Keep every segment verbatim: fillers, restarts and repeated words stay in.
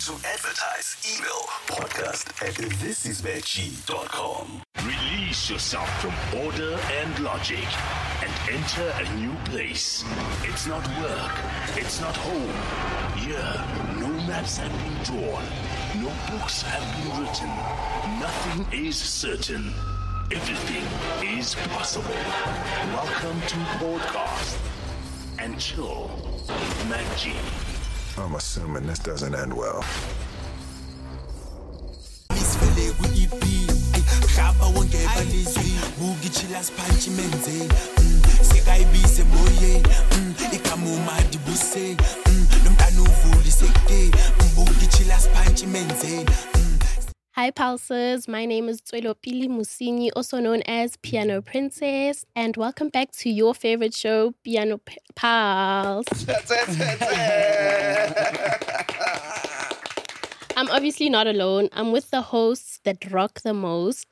To advertise, email podcast at this is veggie dot com. Release yourself from order and logic and enter a new place. It's not work. It's not home. Here, no maps have been drawn. No books have been written. Nothing is certain. Everything is possible. Welcome to Podcast and Chill with Mac G. I'm assuming this doesn't end well. Hi Pulses, my name is Tswelopili Musini, also known as Piano Princess, and welcome back to your favorite show, Piano P- Pulse. I'm obviously not alone. I'm with the hosts that rock the most.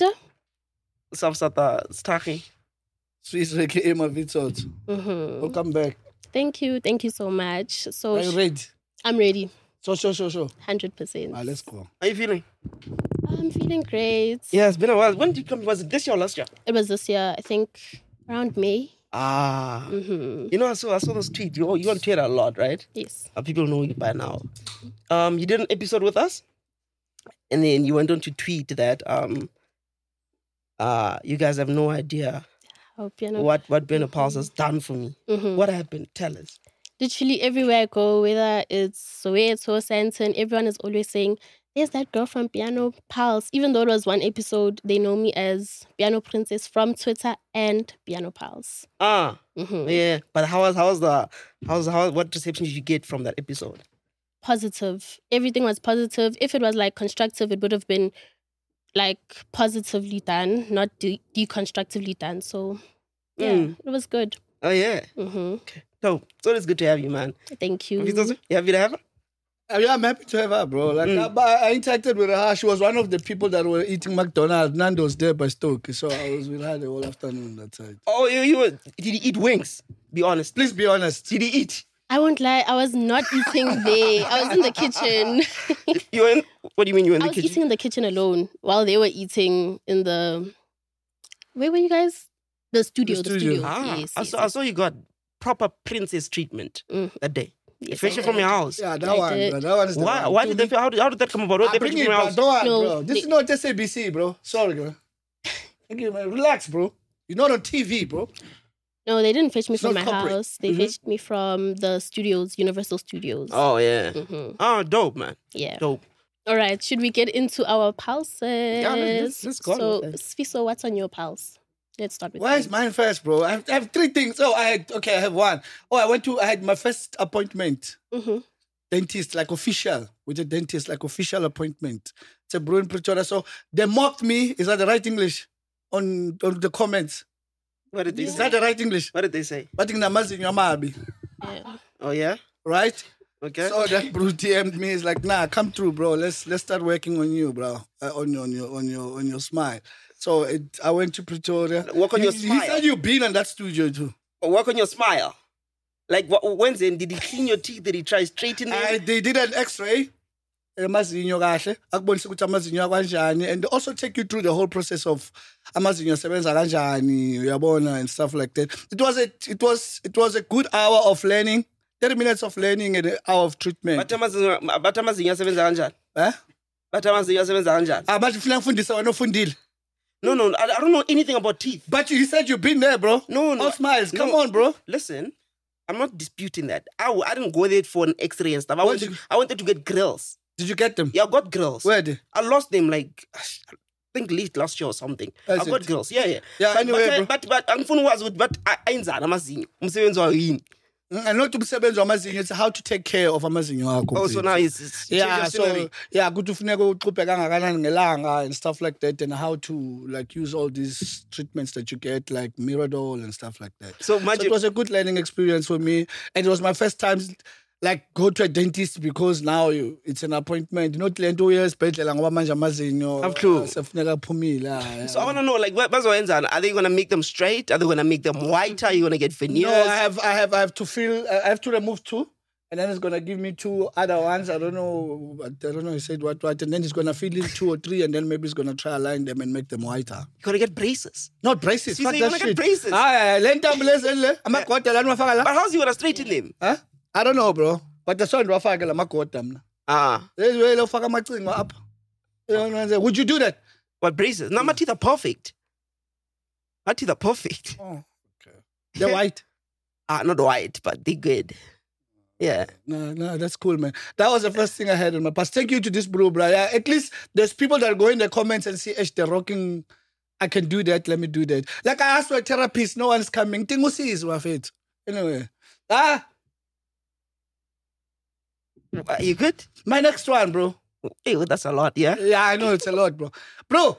Samsata Staki. Swiss Reke Emma Vitzot. Mm-hmm. Welcome back. Thank you. Thank you so much. So Are you ready? I'm ready. So, so, so, so. one hundred percent. Ah, let's go. How are you feeling? I'm feeling great. Yeah, it's been a while. When did you come? Was it this year or last year? It was this year, I think, around May. Ah. Mm-hmm. You know, I saw, I saw those tweets. You, you on Twitter a lot, right? Yes. Uh, people know you by now. Um, you did an episode with us, and then you went on to tweet that um, uh, you guys have no idea Oh, piano. what, what Piano Pulse has done for me. Mm-hmm. What happened? Tell us. Literally everywhere I go, whether it's Soweto, Santon, everyone is always saying, there's that girl from Piano Pulse. Even though it was one episode, they know me as Piano Princess from Twitter and Piano Pulse. Ah, Mm-hmm. yeah. But how was, how was the, how was, how, what reception did you get from that episode? Positive. Everything was positive. If it was like constructive, it would have been like positively done, not de- deconstructively done. So, yeah, Mm. it was good. Oh, yeah. Mm-hmm. So, it's always good to have you, man. Thank you. You happy to have her? Uh, yeah, I'm happy to have her, bro. Like, Mm. I, I interacted with her. She was one of the people that were eating McDonald's, Nando's there by Stoke. So I was with her the whole afternoon that side. Oh, you, you were, did he eat wings? Be honest. Please be honest. Did he eat? I won't lie, I was not eating there. I was in the kitchen. You were in, what do you mean you were in I the was kitchen? eating in the kitchen alone while they were eating in the... Where were you guys? The studio. The The studio. studio. Ah, Yes, I, yes, saw, I yes. saw you got proper princess treatment Mm. that day. Yes, Fresh I from your did. house. Yeah, that I one. did. bro. That one is the Why? one. Why To did me- they? How did, how did that come about? What I they bring fresh it from your back. house? Don't worry, No, bro. This they- is not just A B C, bro. Sorry, bro. Thank you, man. Relax, bro. You're not on T V, bro. No, they didn't fetch me It's from not my corporate. house. They Mhm. fetched me from the studios, Universal Studios. Oh yeah. hmm Oh, dope, man. Yeah. Dope. All right. Should we get into our pulses? Yeah, let's- let's go So, with that. Sfiso, what's on your pulse? Let's start with Why you. is mine first, bro? I have, I have three things. Oh, I had, okay, I have one. Oh, I went to, I had my first appointment. Mm-hmm. Dentist, like official, with a dentist, like official appointment. It's a bro in Pretoria. So they mocked me. Is that the right English? On, on the comments. What did they Is say? that the right English? What did they say? But in Namazi Nyamabi, Yeah. Oh yeah. right? Okay. So that bro D M'd me. He's like, nah, come through, bro. Let's let's start working on you, bro. Uh, on your on your on your on your smile. So it, I went to Pretoria. Work on He- your He smile. said you've been in that studio too. Work on your smile. Like what, Wednesday, did he clean your teeth? Did he try straighten them? I, they did an X-ray. Amazinyo kahle akubonisa ukuthi amazinyo akanjani, and they also take you through the whole process of amazinyo asebenza kanjani, uyabona, and stuff like that. It was a it was it was a good hour of learning, thirty minutes of learning and an hour of treatment. Bathi amazinyo bathi amazinyo asebenza kanjani? Eh? Bathi amazinyo asebenza kanjani? Ah, but ufuna ngifundisa wena ufundile. No, no, I, I don't know anything about teeth. But you said you've been there, bro. No, no. All smiles. Come no. on, bro. Listen, I'm not disputing that. I, w- I didn't go there for an X-ray and stuff. I, What went did to, you- I wanted to get grills. Did you get them? Yeah, I got grills. Where they? I lost them like, I think late last year or something. That's I got it. grills. Yeah, yeah. Yeah, but, anyway, but, bro. but, but, but angifuna ukwazi ukuthi but ayenzani amazinyo. Umsebenzi wayo yini? And not to umsebenzi wamazinyo, it's how to take care of amazinyo akho. Oh, so now it's, it's Yeah, change your so scenery. yeah, good to funeka uqhubhe kangakanani ngelanga and stuff like that, and how to like use all these treatments that you get like Miradol and stuff like that. So So imagine, it was a good learning experience for me, and it was my first time like go to a dentist because now you, it's an appointment. Not le nto uye esibhedlela ngoba manje amazinyo Have clue. uh, sefuneka aphumile. ah, yeah. so I want to know, like, what bazoyenza? Are they going to make them straight? Are they going to make them whiter? Are you going to get veneers? No, I have, I have, I have to feel, I have to remove two, and then it's gonna give me two other ones. I don't know. I don't know. He said what what, and then he's gonna fill in two or three, and then maybe he's gonna try align them and make them whiter. You gotta get braces. Not braces. You Fuck say that you wanna get shit. braces? Ah, lentambulense. I'm a quarter. I'm a But how's he gonna straighten them? Huh? I don't know, bro. But the son wafaka la makota mna. Ah, There's way lo faka macingo up. You know what I'm saying? Would you do that? what braces? No, my teeth are perfect. My teeth are perfect. Oh, okay. They're white. Ah, not white, but they're good. Yeah. No, no, that's cool, man. That was the first thing I had in my past. Thank you to this bro, bro. Yeah, at least there's people that go in the comments and see, Ash, they're rocking. I can do that. Let me do that. Like I asked for a therapist. No one's coming. Tingusi is worth it. Anyway. Ah, Are you good? my next one, bro. Hey, well, that's a lot, yeah? Yeah, I know it's a lot, bro. Bro,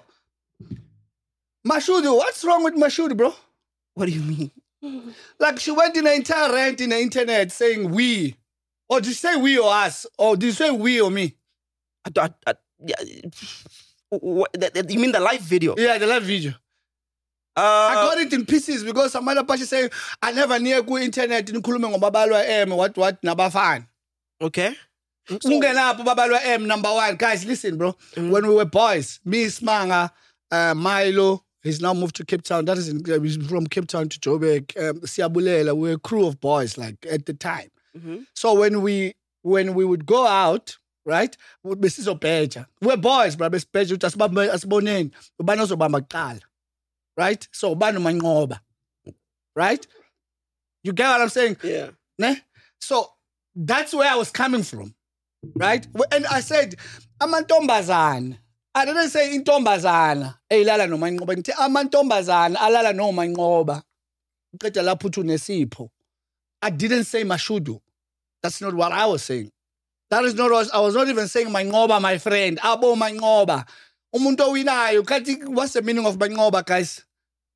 Mashudu, what's wrong with Mashudu, bro? What do you mean? Like she went in an entire rant in the internet saying we. Or did you say we or us? Or did you say we or me? I, I, I, yeah, what, that, that- you mean the live video? Yeah, the live video. Uh, I got it in pieces because some other person saying I never near go internet in Kulumeng Babalwa M what what nabafan. okay. Ungenapho Babalwa M number one. Guys, listen, bro. When we were boys, me, Smanga, uh, Milo, he's now moved to Cape Town. That is in, uh, he's from Cape Town to Joburg. Um, Siabulela, we were a crew of boys, like at the time. Mhm. So when we when we would go out, right, would be sizobeja. We're boys, bro. Besibeja uthi asibambe asiboneni. Ubani ozobamba kuqala. Right? So ubani umanqoba. Right? You get what I'm saying? Yeah. Ne? So that's where I was coming from. Right? And I said, amantombazana. I didn't say intombazana. Eyilala nomanqoba. Ngithi amantombazana alala nomanqoba. Uqeda lapho uthi unesipho. I didn't say Mashudu. That's not what I was saying. That is not what I was not even saying manqoba, my friend. Abo manqoba. Umuntu owinayo. Kanti what's the meaning of manqoba, guys?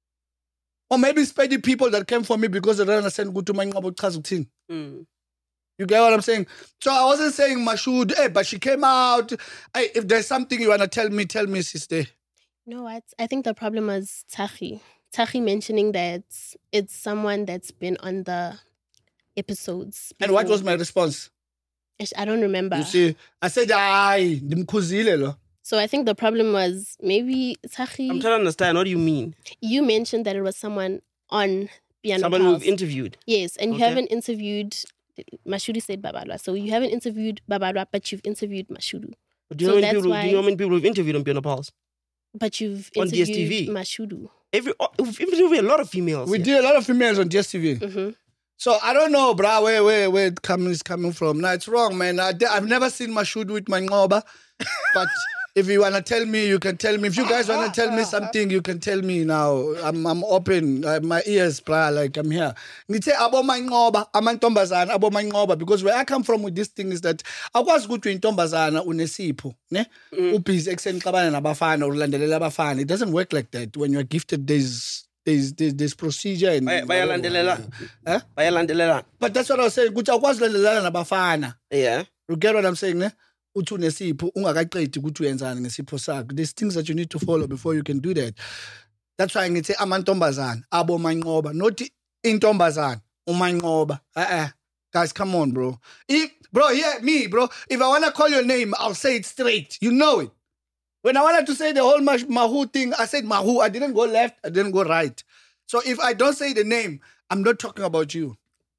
Or maybe it's the people that came for me because they don't understand ukuthi manqoba uchaza ukuthini. Mm. You get what I'm saying? So I wasn't saying Mashood, hey, but she came out. Hey, if there's something you want to tell me, tell me, sister. You know what? I think the problem was Tahi. Tahi mentioning that it's someone that's been on the episodes. And what before. was my response? Ish, I don't remember. You see, I said, aye, dimkhuzile lo. So I think the problem was maybe Tahi. I'm trying to understand. What do you mean? You mentioned that it was someone on Piano Someone Pulse. we've interviewed. Yes, and you Okay. haven't interviewed. Mashudu said Babalwa. So you haven't interviewed Babalwa, but you've interviewed Mashudu. Do you, So know how many that's people, do why- you know how many people we've interviewed on Piano Pulse? But you've On D S interviewed T V. Mashudu. Every, oh, we've interviewed a lot of females. We yeah. did a lot of females on D S T V. Mm-hmm. So I don't know, bro, where where where it coming is coming from. No, it's wrong, man. I, I've never seen Mashood with my ngoba. But if you wanna tell me, you can tell me. If you guys wanna tell me something, you can tell me now. I'm I'm open. Uh, my ears, bro, like I'm here. Ngithe abo manqoba, amantombazana, abo manqoba, because where I come from with this thing is that akwazi ukuthi intombazana unesipho, ne? Ubhizi ekseni xabana nabafana ulandelela abafana. It doesn't work like that. When you're gifted, there's there's there's, there's procedure and Baya- bayalandelela. Huh? Bayalandelela. But that's what I was saying. Ukuthi akwazi ulandelelana nabafana. Yeah. You get what I'm saying, ne? Uthi unesipho ungakaqedi ukuthi uyenzani ngesipho sakho. There's things that you need to follow before you can do that. That's why ngithi amantombazana abo manqoba, not intombazana umanqoba. Uh-uh. Guys, come on, bro. If bro, yeah, me, bro. If I wanna call your name, I'll say it straight. You know it. When I wanted to say the whole Mah- Mahu thing, I said Mahu. I didn't go left. I didn't go right. So if I don't say the name, I'm not talking about you.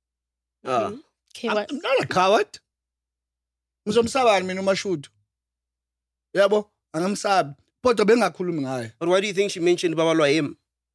Uh, Okay, I'm, what? I'm not a coward. Ngizomsaba mina uMashudu. Yabo, angamsabi. Kodwa bengakhulumi ngaye. but why do you think she mentioned Babalwa M?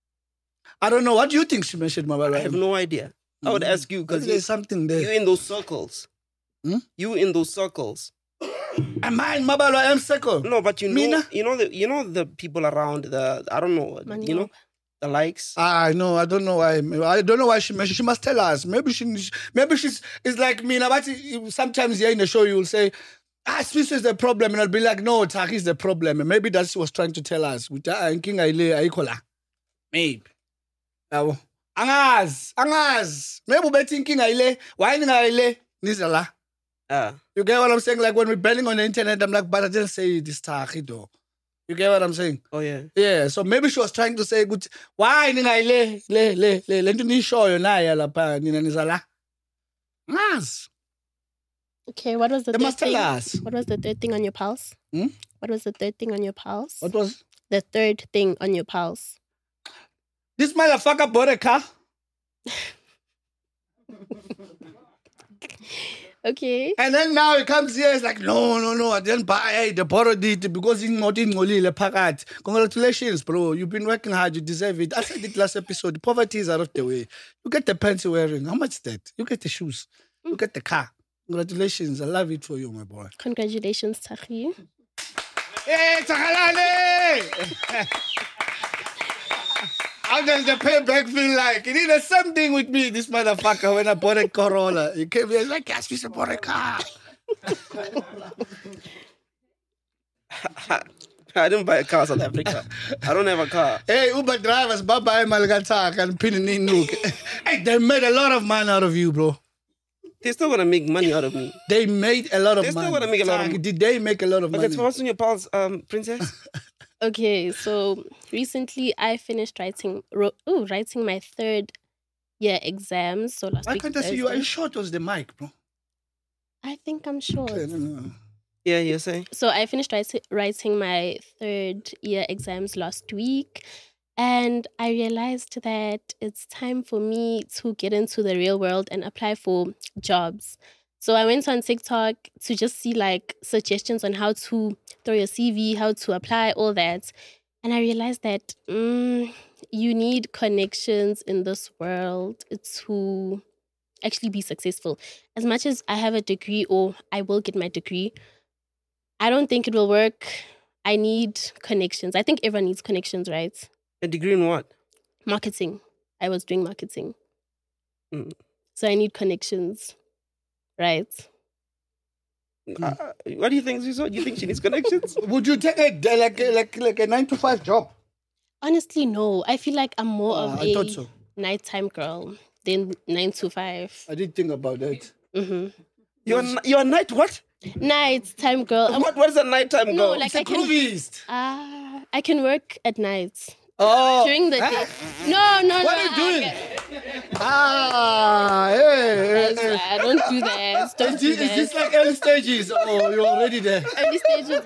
I don't know. What do you think she mentioned, Mabala? I have no idea. I would ask you because There's something you're there. in those circles. Hmm? You in those circles. Am I in Mabala M circle? No, but you know, Mina? you know the, you know the people around the, I don't know, you know, the likes. I know. I don't know why. I don't know why she mentioned. She must tell us. Maybe she. Maybe she's. It's like me. Now, but sometimes here in the show you will say, "Ah, Swiss is the problem," and I'll be like, "No, Taki is the problem." And maybe that's what she was trying to tell us. With King Aile Aikola. Maybe. Yabo. Angaz, angaz. Maybe we thinking Aile. Why Aile? Nizala. Uh, You get what I'm saying? Like when we're banning on the internet, I'm like, but I didn't say this Taki though. You get what I'm saying? oh yeah. Yeah, so maybe she was trying to say, "Good, why ninga le le le le le nto nishoyo naye lapha nina nizala." Ngazi. Okay, what was the They third must tell thing? us. What was the third thing on your pulse? Hmm? What was the third thing on your pulse? What was The third thing on your pulse. this motherfucker bought a car? Okay. And then now he comes here, it's like, no, no, no, I didn't buy it, they borrowed it because it's not in Ngolile Pakat. Congratulations, bro. You've been working hard, you deserve it. I said it last episode. Poverty is out of the way. You get the pants you're wearing. How much is that? You get the shoes. You get the car. Congratulations. I love it for you, my boy. Congratulations, Tahi. Hey, Tsakalane! How does the payback feel like? He did the same thing with me, this motherfucker, when I bought a Corolla. He came here, he's like, yes, we should bought a car. I didn't buy a car in South Africa. I don't have a car. Hey, Uber drivers, bye-bye, Malgatak and Pinninuk. Hey, they made a lot of money out of you, bro. They're still gonna make money out of me. They made a lot of They're still money. gonna make a lot of money. Did they make a lot of Okay, money? so what's on your pulse, um, princess? Okay, so recently I finished writing ro- ooh, writing my third year exams. So last Why week. can't I see you? Are Thursday. you short was the mic, bro? I think I'm short. Okay, no, no, no. Yeah, you're saying? So I finished write- writing my third year exams last week, and I realized that it's time for me to get into the real world and apply for jobs. So I went on TikTok to just see like suggestions on how to throw your C V, how to apply, all that. And I realized that mm, you need connections in this world to actually be successful. As much as I have a degree or I will get my degree, I don't think it will work. I need connections. I think everyone needs connections, right? A degree in what? Marketing. I was doing marketing. Mm. So I need connections, right? Uh, what do you think, Zizo? Do you think she needs connections? Would you take a like a- like like a nine to five job? Honestly, no. I feel like I'm more Ah, of I a thought so. nighttime girl than nine to five. I did think about that. Mm-hmm. You're a, you're a night what? Nighttime girl. I'm- What what is a nighttime no, girl? like It's a I can. groovist. Ah, I can work at night. Oh, During the huh? day. No, no, What no. are you I- doing? Ah, hey, hey, Guys, hey. I don't do that. Don't Is do this, is that. this like early stages? Oh, you're already there. Early stages.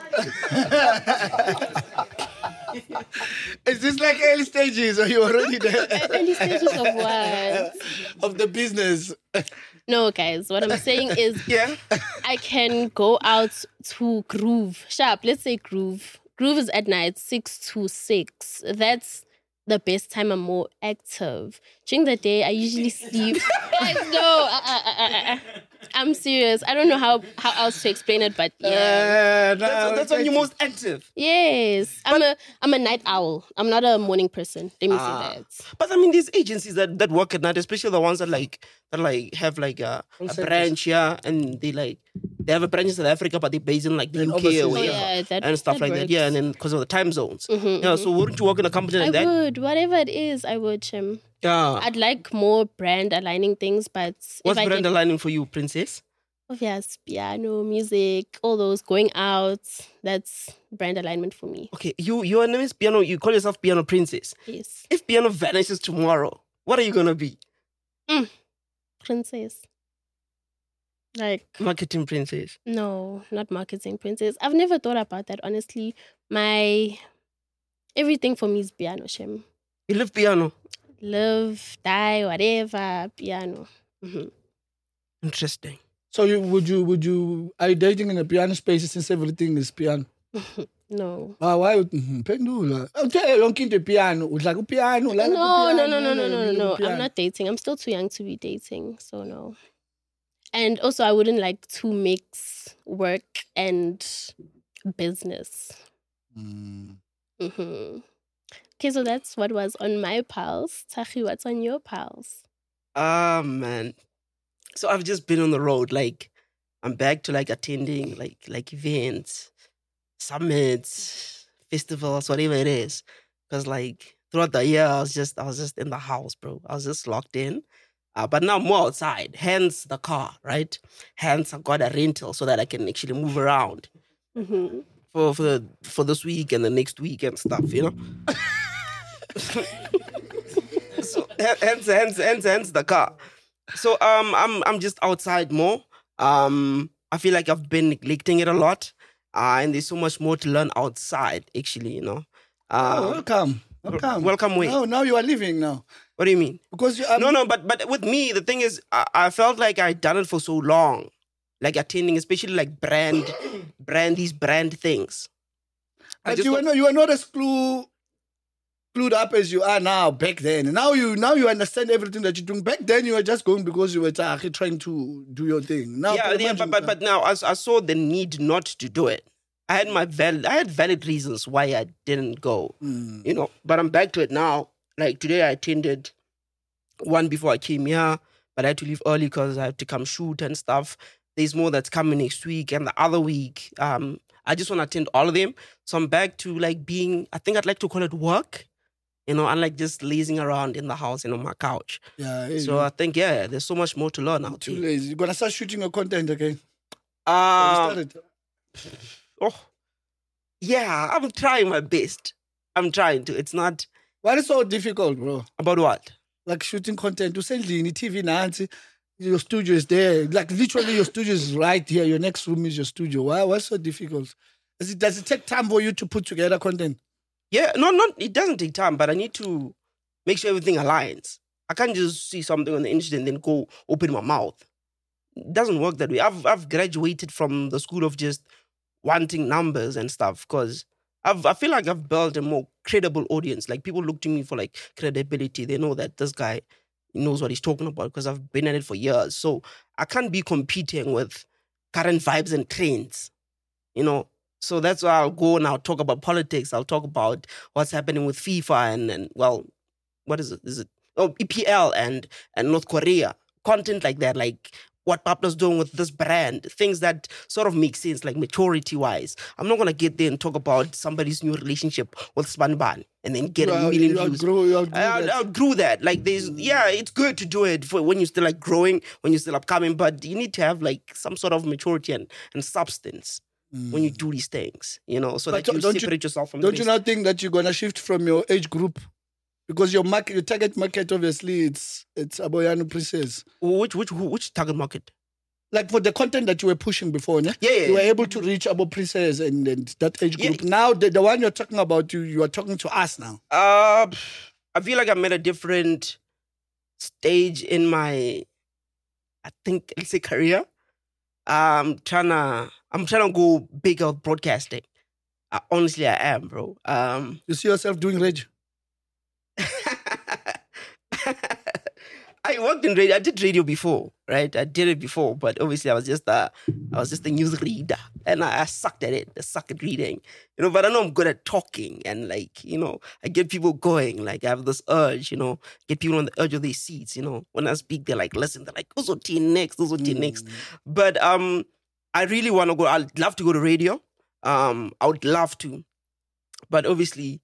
Is this like early stages or you're already there? Early stages of what? Of the business. No, guys. What I'm saying is, Yeah. I can go out to groove. Sharp. Let's say groove. Groove is at night, six to six. That's the best time I'm more active. During the day, I usually sleep. Guys, no. Uh, uh, uh, uh, uh. I'm serious. I don't know how, how else to explain it, but yeah. Uh, no, That's, that's when you're most active. Yes. I'm a I'm a night owl. I'm not a morning person. Let me Ah. say that. But I mean, these agencies that, that work at night, especially the ones that like that like have like a, a centers. branch, yeah, and they like they have a branch in South Africa, but they're based in like the And U K overseas. or Oh, whatever, yeah, that- and stuff that like that. works. Yeah, and then because of the time zones. Mhm, Yeah, so wouldn't you work in a company I like that? would. Whatever it is, I would. Um, Yeah. I'd like more brand aligning things, but What's if I brand get, aligning for you, princess? obvious piano, music, all those going out, that's brand alignment for me. Okay, you your name is Piano. You call yourself Piano Princess. Yes, If Piano vanishes tomorrow, what are you gonna be? princess. Like Marketing princess. no, not marketing princess. I've never thought about that honestly. My everything for me is piano. Shem, You love piano. live, die, whatever, piano. hmm Interesting. So you would you would you are you dating in a piano space since everything is piano? No. Ah, why mhm, pendula? Okay, yonke into piano. Udla ku piano, la No, no, no, no, no, no, no, no. I'm not dating. I'm still too young to be dating, so no. And also, I wouldn't like to mix work and business. Mm. hmm Okay, so that's what was on my pulse. Tahi, what's on your pulse? Ah man. So I've just been on the road. Like I'm back to like attending like like events, summits, festivals, whatever it is. Because like throughout the year, I was just I was just in the house, bro. I was just locked in. Uh, but now I'm more outside. Hence the car, right? Hence I got a rental so that I can actually move around hmm for for the, for this week and the next week and stuff. You know. So hence hence hence hence the car. So um I'm I'm just outside more. Um I feel like I've been neglecting it a lot. Uh, and there's so much more to learn outside, actually, you know. Oh, Um, welcome. Welcome. welcome where? No, now you are leaving now. What do you mean? Because you are... No, no, but but with me, the thing is, I, I felt like I'd done it for so long. Like attending, especially like brand, brand, these brand things. I But just you were, thought- not, you were not as clue, clued up as you are now back then. Now you now you understand everything that you're doing. Back then you were just going because you were actually trying to do your thing. Now, yeah, pretty yeah, much but, you- but but now I, I saw the need not to do it. I had my valid, I had valid reasons why I didn't go. Mm. You know, but I'm back to it now. Like today, I attended one before I came here, but I had to leave early because I have to come shoot and stuff. There's more that's coming next week and the other week. Um, I just want to attend all of them. So I'm back to like being. I think I'd like to call it work. You know, unlike just lazing around in the house and on my couch. Yeah. Hey, So I think yeah, there's so much more to learn out too there. lazy. You're gonna start shooting your content again. Um, Have you started? Oh, yeah, I'm trying my best. I'm trying to. It's not Why is it so difficult, bro? about what? Like shooting content. You send Lini T V Nancy. Your studio is there. Like literally, your studio is right here. Your next room is your studio. Why? What's so difficult? Does it, does it take time for you to put together content? Yeah, no, not. It doesn't take time, but I need to make sure everything aligns. I can't just see something on the internet and then go open my mouth. It doesn't work that way. I've I've graduated from the school of just wanting numbers and stuff because I've I feel like I've built a more credible audience. Like people look to me for like credibility. They know that this guy knows what he's talking about because I've been at it for years. So I can't be competing with current vibes and trends, you know. So that's why I'll go and I'll talk about politics. I'll talk about what's happening with FIFA and, and well, what is it? Is it oh E P L and and North Korea? Content like that, like what Pablo's doing with this brand, things that sort of make sense, like maturity-wise. I'm not gonna get there and talk about somebody's new relationship with Spanban and then get You a out- million you views. outgrow- you outgrew I out- that. outgrew that. Like there's, yeah, it's good to do it for when you're still like growing, when you're still upcoming, but you need to have like some sort of maturity and, and substance when you do these things, you know, so But that you don't you- separate yourself from Don't the you rest. now think that you're gonna shift from your age group? Because your market, your target market, obviously, it's it's Aboyanu Princess. Which which who- which target market? Like for the content that you were pushing before, ne? Yeah, yeah, you were yeah. able to reach Abo Princess and, and that age Yeah. group. Now, the, the one you're talking about, you you are talking to us now. Uh, I feel like I'm at a different stage in my, I think, let's say career. I'm trying to, I'm trying to go big out broadcasting. Uh, honestly, I am, bro. Um, You see yourself doing rage. I worked in radio. I did radio before, right? I did it before, but obviously I was just a, I was just a news reader, and I, I sucked at it. I sucked at reading, you know. But I know I'm good at talking, and like, you know, I get people going. Like I have this urge, you know, get people on the edge of their seats. You know, when I speak, they're like, listen, they're like, who's on T next? Who's on T next? But um, I really want to go. I'd love to go to radio. Um, I would love to, but obviously,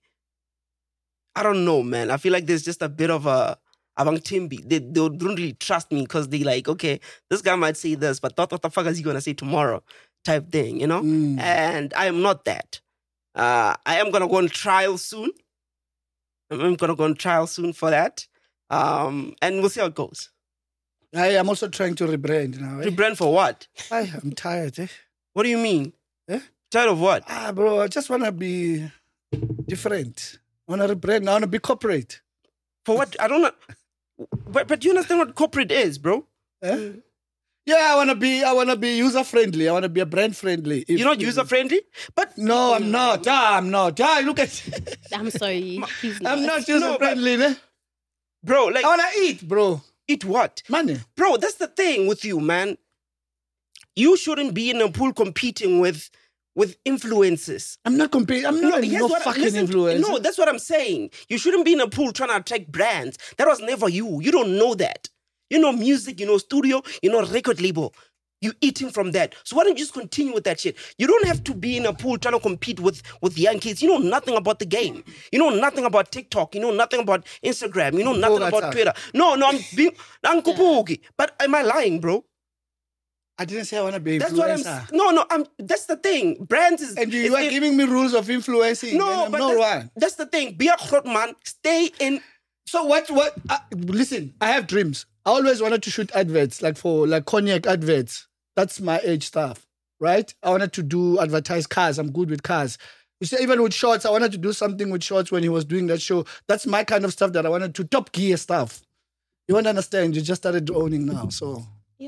I don't know, man. I feel like there's just a bit of a Abang Timbi. They, they don't really trust me because they like, okay, this guy might say this, but what, what the fuck is he going to say tomorrow type thing, you know? Mm. And I am not that. Uh, I am going to go on trial soon. I'm going to go on trial soon for that. Um, and we'll see how it goes. I am also trying to rebrand now. Eh? Rebrand for what? I, I'm tired. Eh? What do you mean? Eh? Tired of what? Ah, bro, I just want to be different. I want to rebrand. I want to be corporate. For what? I don't know. But, but do you understand what corporate is, bro? Eh? Yeah, I want to be. I want to be user friendly. I want to be a brand friendly. If- You're not user friendly? But No, I'm not. Ah, I'm not. Ah, look at. I'm sorry. He's not. I'm not user No, but- friendly. Ne? bro, like, I want to eat, bro. eat what? Money. Bro, that's the thing with you, man. You shouldn't be in a pool competing with with influencers. I'm not competing. I'm not here's no what I- fucking listen, influencer. No, that's what I'm saying. You shouldn't be in a pool trying to attract brands. That was never you. You don't know that. You know music, you know studio, you know record label. You eating from that. So why don't you just continue with that shit? You don't have to be in a pool trying to compete with, with young kids. You know nothing about the game. You know nothing about TikTok. You know nothing about Instagram. You know nothing that's about us. Twitter. No, no, I'm being I'm kupuki. But am I lying, bro? I didn't say I want to be That's what I'm. influencer. s- No, no. I'm. That's the thing. Brands is. And you, is you are in- giving me rules of influencing. No, and I'm but not that's, one. that's the thing. Be a hot man. Stay in. So what? What? Uh, listen, I have dreams. I always wanted to shoot adverts, like for like cognac adverts. That's my age stuff, right? I wanted to do advertise cars. I'm good with cars. You see, even with shorts, I wanted to do something with shorts when he was doing that show. That's my kind of stuff that I wanted to Top Gear stuff. You won't understand. You just started owning now, so. Yeah.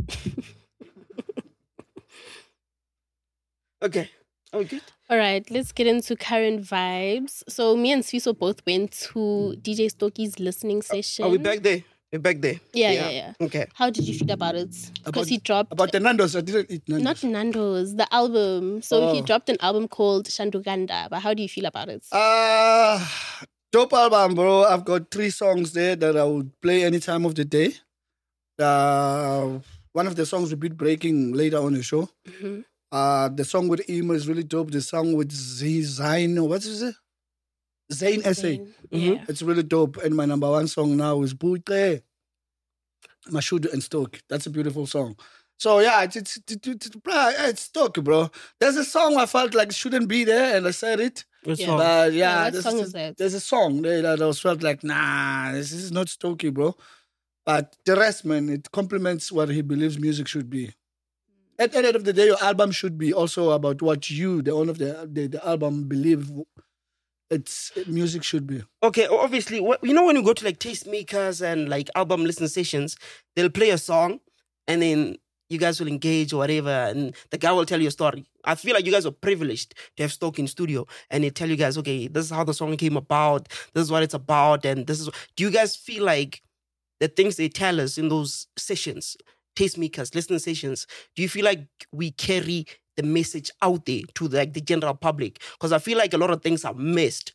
Okay. Oh, good. All right, let's get into current vibes. So me and Sviso both went to D J Stokey's listening session. Are we back there? We're back there. Yeah, yeah, yeah. Okay. How did you feel about it? Because About- he dropped About the Nando's, I didn't eat Nando's. not Nando's, the album. So he Oh. dropped an album called Shanduganda. But how do you feel about it? Uh, dope album, bro. I've got three songs there that I would play any time of the day. Uh, one of the songs will be breaking later on the show. Mhm. Uh, the song with Emo is really dope. The song with Z Zayn, what is it? Zayn S A. Then, Yeah. It's really dope. And my number one song now is Buitre, Mashudu and Stoke. That's a beautiful song. So yeah, it's it's it's, it's, it's Stoke, bro. There's a song I felt like shouldn't be there, and I said it. Good Yeah. song. But Yeah, yeah, what there's, song there's- is that? there's a song there that I was felt like, nah, this is not Stokey, bro. But the rest, man, it complements what he believes music should be. At the end of the day, your album should be also about what you, the owner of the, the, the album, believe it's music should be. Okay, obviously, wh- you know when you go to like tastemakers and like album listening sessions, they'll play a song and then you guys will engage or whatever, and the guy will tell you a story. I feel like you guys are privileged to have Stoke in studio and they tell you guys, okay, this is how the song came about, this is what it's about, and this is. Do you guys feel like the things they tell us in those sessions, tastemakers, listening sessions, do you feel like we carry the message out there to the, like the general public? Because I feel like a lot of things are missed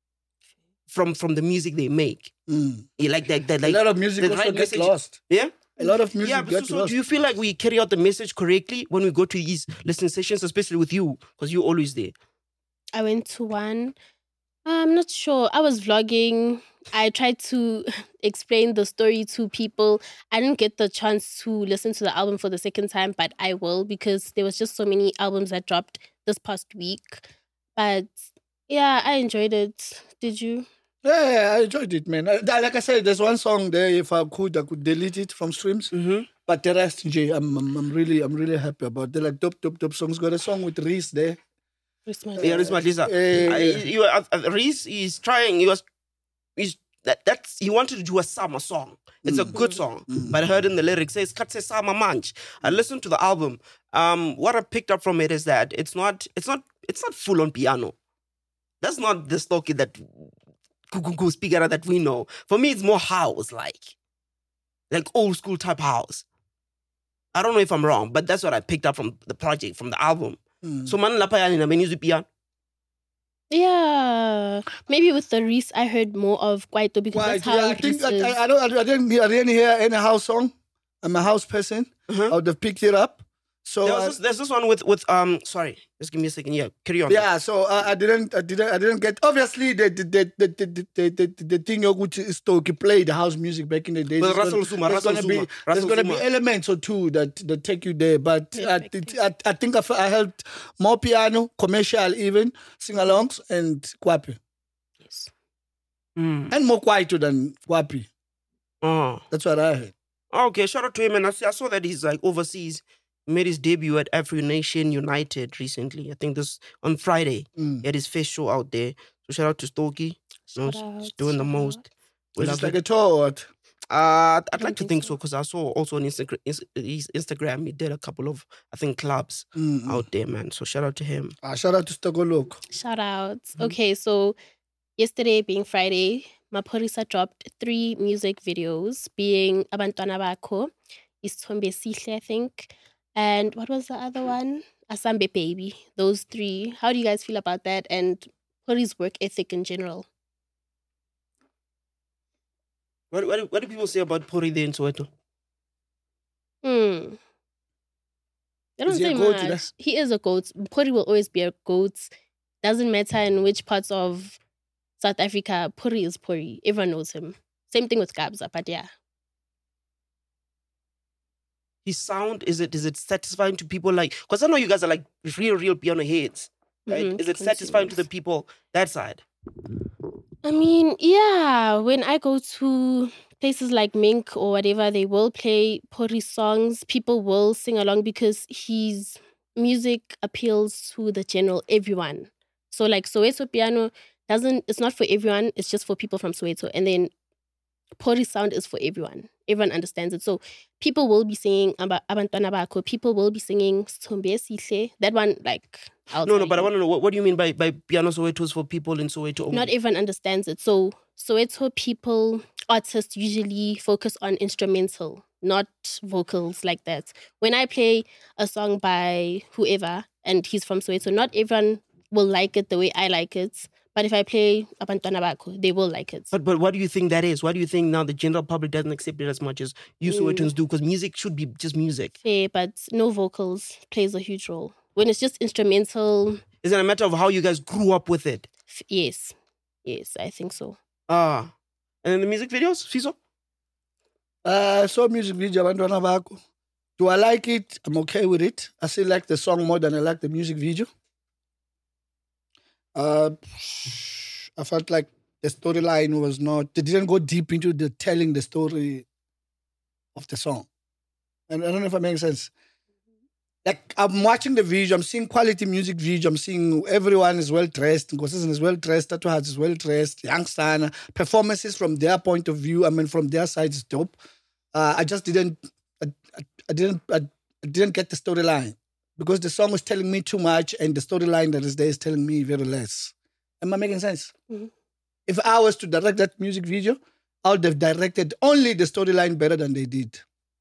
from from the music they make. Mm. Yeah, like that, that A like lot of music the also right gets message- lost. yeah. A lot of music Yeah, but so, gets so lost. do you feel like we carry out the message correctly when we go to these listening sessions, especially with you, because you're always there? I went to one. I'm not sure. I was vlogging. I tried to explain the story to people. I didn't get the chance to listen to the album for the second time, but I will because there was just so many albums that dropped this past week. But yeah, I enjoyed it. Did you? Yeah, yeah, I enjoyed it, man. I- Like I said, there's one song there. If I could, I could delete it from streams. Mm-hmm. But the rest, Jay, I'm, I'm, I'm really, I'm really happy about. They're like dope, dope, dope songs. Got a song with Reese there. Christmas. Yeah, Reese Madlisa. Yeah, I- yeah. you uh, uh, Reese is trying. He was, he's that that's he wanted to do a summer song. It's a good song, but I heard in the lyrics says "Katse Summer Manch." I listened to the album. Um, what I picked up from it is that it's not, it's not, it's not full on piano. That's not the Stokey that Kukuku speaker that we know. For me, it's more house like, like old school type house. I don't know if I'm wrong, but that's what I picked up from the project, from the album. Mm. So man, lapa yani na menu piano. Yeah. Maybe with the Reese, I heard more of Kwaito because Why? that's how Yeah, I Reese think is. I, I don't. I didn't. I didn't hear any house song. I'm a house person. Uh-huh. I would have picked it up. So There I- was this, there's this one with with um. Sorry, just give me a second. Yeah, carry on. yeah, so uh, I didn't, I didn't, I didn't get. Obviously, the the the the the, the, the, the thing which is to play the house music back in the days. But there's Russell gonna- Zuma, there's Russell gonna be, Zuma, there's Russell gonna be Zuma. elements or two that that take you there. But I, Perfect. I, I think I, f- I helped more piano, commercial even, sing-alongs, and Kwapi, Yes. Mm. and more quieter than Kwapi. Oh. That's what I heard. Okay, shout out to him. And I, see, I saw that he's like overseas. He made his debut at Afro Nation United recently. I think this on Friday. Mm. He had his first show out there. So shout out to Stokey. You know, Shout out, he's doing the shout most. out. We Is love it like it. a tour or what? Uh, I'd don't like to think think so. so because I saw also on Instagram, his Instagram, he did a couple of, I think, clubs Mm. out there, man. So shout out to him. Ah, shout out to Stogolok. Shout out. Mm-hmm. Okay, so yesterday being Friday, Maphorisa dropped three music videos, being Abantwana Bakho, Isithombe Sihle, I think, and what was the other one? Asambe Baby. Those three. How do you guys feel about that and Hori's work ethic in general? What, what, what do people say about Pori there in Soweto? Hmm. They don't Is he a say goat, much. you know? He is a goat. Puri will always be a goat. Doesn't matter in which parts of South Africa, Puri is Puri. Everyone knows him. Same thing with Gabza, but yeah. His sound, is it is it satisfying to people like, because I know you guys are like real, real piano heads, right? Mhm, Is it satisfying to the consumers. people that side? I mean, yeah, when I go to places like Mink or whatever, they will play Pori songs. People will sing along because his music appeals to the general everyone. So like Soweto piano doesn't, it's not for everyone, it's just for people from Soweto. And then Pori sound is for everyone. Everyone understands it. So people will be singing Aba- Abantwana Bakho. People will be singing Sithombe Sihle. That one, like, I'll No, tell no, but I you. want to know, what, what do you mean by, by piano Soweto is for people in Soweto only? Not everyone understands it. So Soweto people, artists usually focus on instrumental, not vocals like that. When I play a song by whoever and he's from Soweto, not everyone will like it the way I like it. But if I play Abantwana Bakho, they will like it. But but what do you think that is? Why do you think now the general public doesn't accept it as much as you Sowetans do? Because music should be just music. Fair, but no vocals plays a huge role. When it's just instrumental, Is it a matter of how you guys grew up with it? f- yes. Yes, I think so. Ah. And then the music videos, Fiso? Uh, so music video, Abantwana Bakho. Do I like it? I'm okay with it. I still like the song more than I like the music video. Uh, I felt like the storyline was not, they didn't go deep into the telling the story of the song. And I don't know if it makes sense. Like, I'm watching the video, I'm seeing quality music video, I'm seeing everyone is well dressed, Nkosazana is well dressed, Tatu Hearts is well dressed, Youngster, performances from their point of view, I mean, from their side is dope. Uh, I just didn't, I, I, I didn't, I, I didn't get the storyline because the song was telling me too much and the storyline that is there is telling me very less. Am I making sense? Mm-hmm. If I was to direct that music video, I would have directed only the storyline better than they did.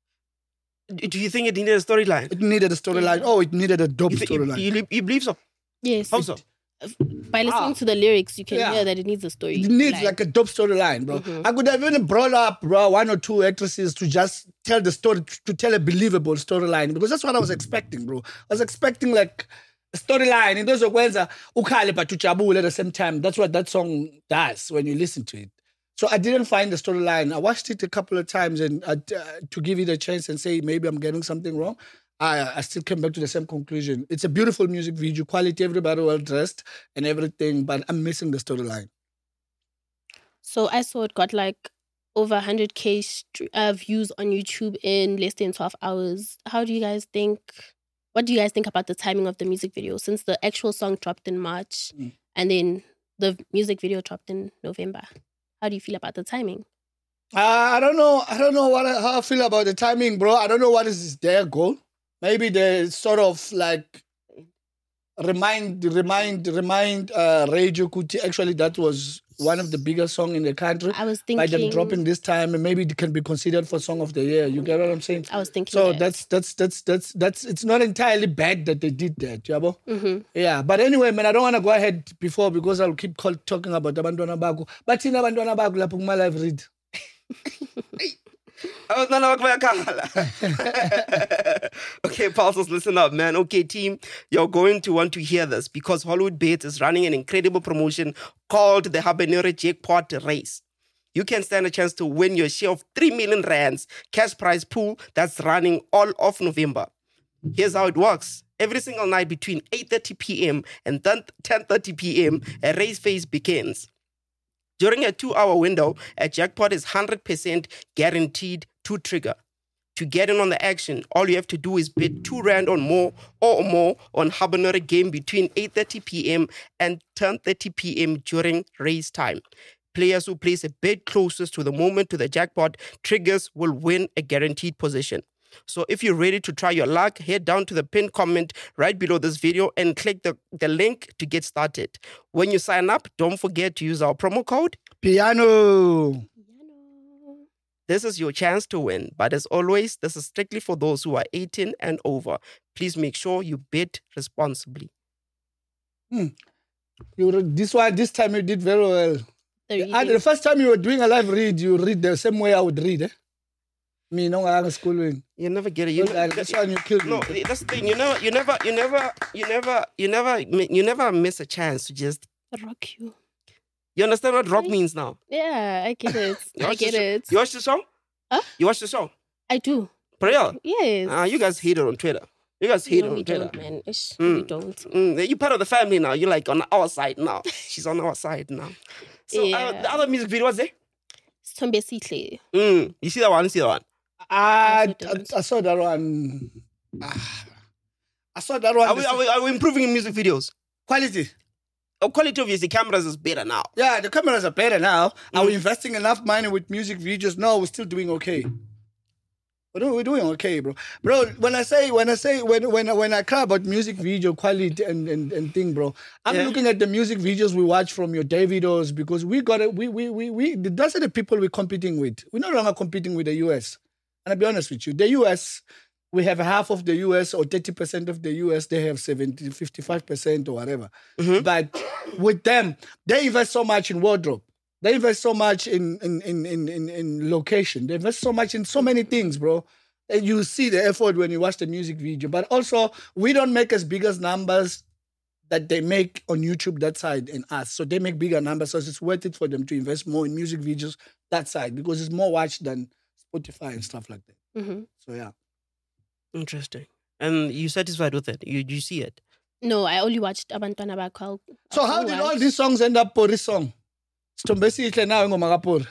Do you think it needed a storyline? It needed a storyline. Oh, it needed a dope You, thi- you, storyline. you, you believe so? Yes. How so? By listening to the lyrics, you can Yeah. hear that it needs a story. It needs line. like a dope storyline, bro. I could have even brought up, bro, one or two actresses to just tell the story, to tell a believable storyline, because that's what I was expecting, bro. I was expecting like a storyline. And those are ways ukhale but ujabule at the same time. That's what that song does when you listen to it. So I didn't find the storyline. I watched it a couple of times and uh, to give it a chance and say maybe I'm getting something wrong. I, I still came back to the same conclusion. It's a beautiful music video, quality, everybody well dressed and everything, but I'm missing the storyline. So I saw it got like over one hundred K st- uh, views on YouTube in less than twelve hours. How do you guys think, what do you guys think about the timing of the music video? Since the actual song dropped in March Mm. and then the music video dropped in November. How do you feel about the timing? Uh, I don't know. I don't know what I, how I feel about the timing, bro. I don't know what is their goal. Maybe they sort of like remind, remind, remind uh, Radio Kuti. Actually, that was one of the biggest songs in the country. I was By them thinking- dropping this time, and maybe it can be considered for Song of the Year. You get what I'm saying? I was thinking So that. that's that's that's that's that's. It's not entirely bad that they did that, Yabo. Mhm. Yeah, but anyway, man, I don't want to go ahead before because I'll keep call, talking about Abantwana Bakho. But in Abantwana Bakho, lapho kuma live read. Okay, Pulses, listen up, man. Okay, team, you're going to want to hear this because Hollywood Bets is running an incredible promotion called the Habanero Jackpot Race. You can stand a chance to win your share of three million rands cash prize pool that's running all of November. Here's how it works. Every single night between eight thirty p.m. and ten thirty p.m., a race phase begins. During a two-hour window, a jackpot is one hundred percent guaranteed to trigger. To get in on the action, all you have to do is bid two rand on more or more on Habanero game between eight thirty p.m. and ten thirty p.m. during race time. Players who place a bid closest to the moment to the jackpot triggers will win a guaranteed position. So if you're ready to try your luck, head down to the pinned comment right below this video and click the, the link to get started. When you sign up, don't forget to use our promo code. Piano. This is your chance to win. But as always, this is strictly for those who are eighteen and over. Please make sure you bid responsibly. You read this one, this time you did very well. The And the reading. first time you were doing a live read, you read the same way I would read, eh? Me, no, I'm schooling. You never get it. You Well, never, that's why you killed me. no, that's the thing. You never, you never, you never, you never, you never, you never miss a chance to just. Rock you. You understand what rock means now? Yeah, I get it. You I watch get the show? it. You watch the show? Huh? You watch the show? I do. For real? Yes. Ah, you guys hate it on Twitter. You guys hate no, it we on Twitter. don't, man. Ish, Mm. We don't. Mm, you're part of the family now. You're like on our side now. She's on our side now. So uh, Yeah. the other music video was there? Tombesihle. Mm. You see that one? You see that one? I, Also I, didn't. I saw that one. Ah, I saw that one. Are we, are we, are we improving in music videos? Quality. Oh, quality obviously, cameras is better now. Yeah, the cameras are better now. Are Mm. we investing enough money with music videos? No, we're still doing okay. We're doing, we're doing okay, bro. Bro, when I say when I say when when when I cry about music video quality and and, and thing, bro, I'm Yeah. looking at the music videos we watch from your Davidos because we got it. We we we we. Those are the people we're competing with. We're no longer competing with the U S. And I'll be honest with you, the U S. We have half of the U S or thirty percent of the U S. They have seventy, fifty-five percent or whatever. But with them, they invest so much in wardrobe. They invest so much in in, in, in, in in location. They invest so much in so many things, bro. And you see the effort when you watch the music video. But also, we don't make as big as numbers that they make on YouTube that side and us. So they make bigger numbers. So it's worth it for them to invest more in music videos that side because it's more watched than Spotify and stuff like that. Mhm. So yeah. Interesting. And you satisfied with it? You you see it? No, I only watched Abantwana Bakho. So how did all these songs end up Pori song? Stombesihle now ngoma kaPori.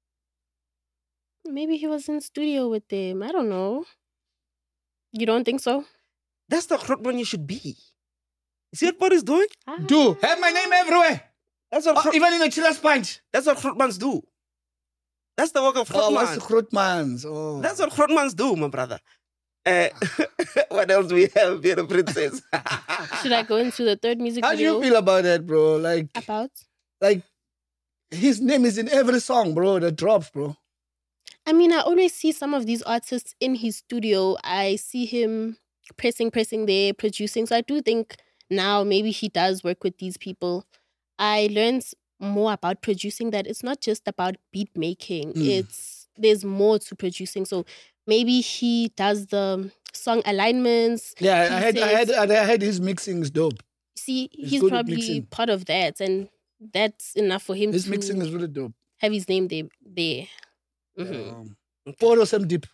Maybe he was in studio with them. I don't know. You don't think so? That's the Grootman you should be. You see what Boris doing? Ah. Do have my name everywhere. That's what Oh, Groot- even in the chiller's punch. that's what Grootmans do. That's the work of Oh, what's the Grootman. Grootmans? Oh. That's what Grootmans do, my brother. Uh, what else we have here, the princess? Should I go into the third music How do video? you feel about that, bro? Like, About? like his name is in every song, bro, that drops, bro. I mean, I always see some of these artists in his studio. I see him pressing, pressing there, producing. So I do think now maybe he does work with these people. I learned more about producing that it's not just about beat making. Mm. It's there's more to producing. So maybe he does the song alignments. Yeah, He I had, I says- had, I had his mixing is dope. See, He's he's good at probably mixing. part of that, and that's enough for him His to mixing is really dope. have his name there. there. Mhm. Um, Poro some deep.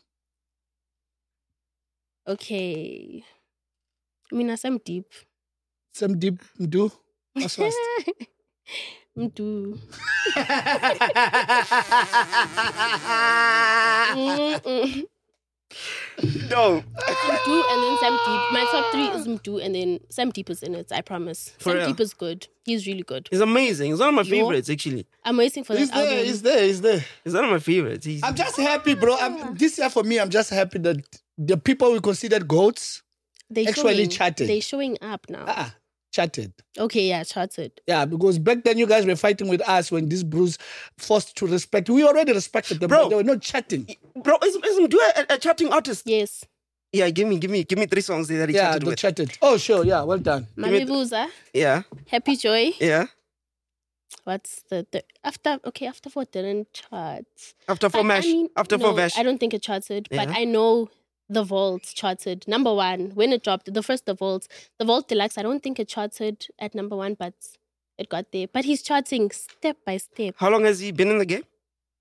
Okay. I mean, I'm deep. Some deep do. That's fast. Mdu. Mm-mm. No. Mdu and then Sam Deep. My top three is Mdu and then Sam Deep is in it, I promise. For Sam real? Deep is good. He's really good. He's amazing. He's one of my Yo. favorites, actually. I'm waiting for He's that there, album. he's there, he's there. He's one of my favorites. He's, I'm just happy, bro. I'm, this year for me, I'm just happy that the people we considered goats They actually showing, chatted. They're showing up now. ah, chatted. Okay, yeah, charted. Yeah, because back then you guys were fighting with us when this Bruce forced to respect. We already respected them, Bro. but they were not chatting. bro, is, is Mdu a, a chatting artist? Yes. Yeah, give me, give me, give me three songs there that he Yeah, chatted they with. chatted. Oh, sure. Yeah, well done. me- Mamibuza, Yeah, Happy Joy. yeah. What's the, the after? Okay, after four didn't chart. After four But, mash, I mean, after no, four mash. I don't think it charted, but Yeah. I know the Vault charted number one when it dropped. The first the Vault, the Vault Deluxe. I don't think it charted at number one, but it got there. But he's charting step by step. How long has he been in the game?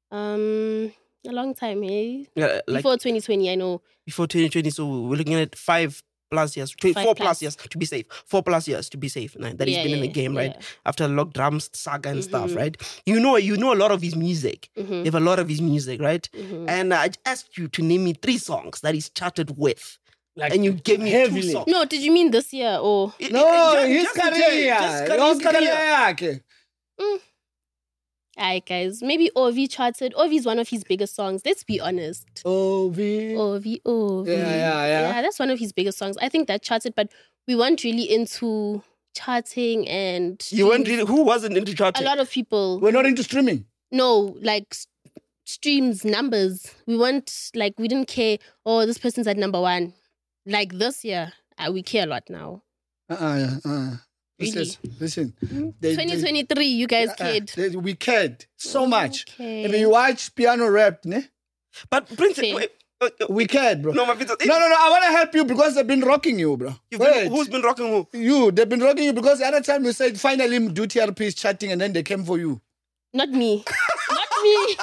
Um, a long time, eh? Yeah, like Before twenty twenty, I know. before twenty twenty. So we're looking at five plus years, tw- Five four plus. plus years to be safe. Four plus years to be safe. Nah, that he's Yeah, been in the yeah, game, right? yeah. After Lock Drums saga and stuff, Mhm. right? You know, you know a lot of his music. Mhm. You have a lot of his music, right? Mhm. And I asked you to name me three songs that he's charted with, Like, and you gave me heavily. two songs. No, did you mean this year or? It- No, it- his just- just career. in general, just Your his career. career. Okay. Alright, guys. Maybe Ovi charted. Ovi is one of his biggest songs. Let's be honest. O V. Ovi, Ovi. Yeah, yeah, yeah. Yeah, that's one of his biggest songs. I think that charted, but we weren't really into charting and You weren't streams. really. Who wasn't into A charting? lot of people. We're not into streaming. No, like s- streams, numbers. We weren't like we didn't care. Oh, this person's at number one. Like this year, uh, we care a lot now. Uh-uh, uh Really? Listen, listen. They- they- twenty twenty-three, you guys uh, cared. they- we cared so much. Okay. If you watch piano rap, ne? But Prince, Okay. wait, uh, uh, we cared, bro. no, my Prince, No, no, no. I want to help you because they've been rocking you, bro. you've Wait. been, who's been rocking who? You, they've been rocking you because the other time you said finally do T R P is chatting and then they came for you. Not me. Not me.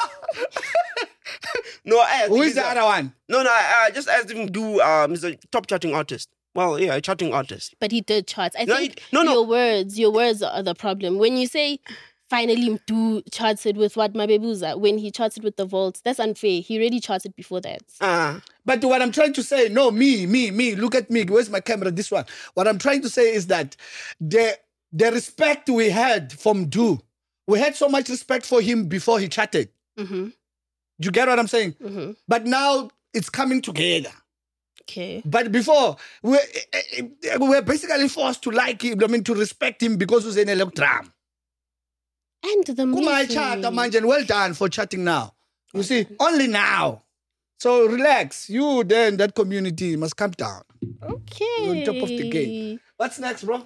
No, I asked Who him, is the he's a- other one? No, no, I, I just asked him to do. Um, he's a top charting artist. Well, yeah, a charting artist. But he did charts. I No, think he- no, no. your words, your words are the problem. When you say finally do charted with what Mabebuza when he charted with the Vault. That's unfair. He already charted before that. Uh, But what I'm trying to say, no, me, me, me, look at me. Where's my camera? This one. What I'm trying to say is that the the respect we had from Du, we had so much respect for him before he chatted. Mm-hmm. Do you get what I'm saying? Mm-hmm. But now it's coming together. Okay. But before, we we were basically forced to like him, I mean, to respect him because he was an electram. And the Kumai movie. chat, Manje, and well done for chatting now. You see, only now. So relax. You then, that community must come down. Okay. You're on top of the game. What's next, bro?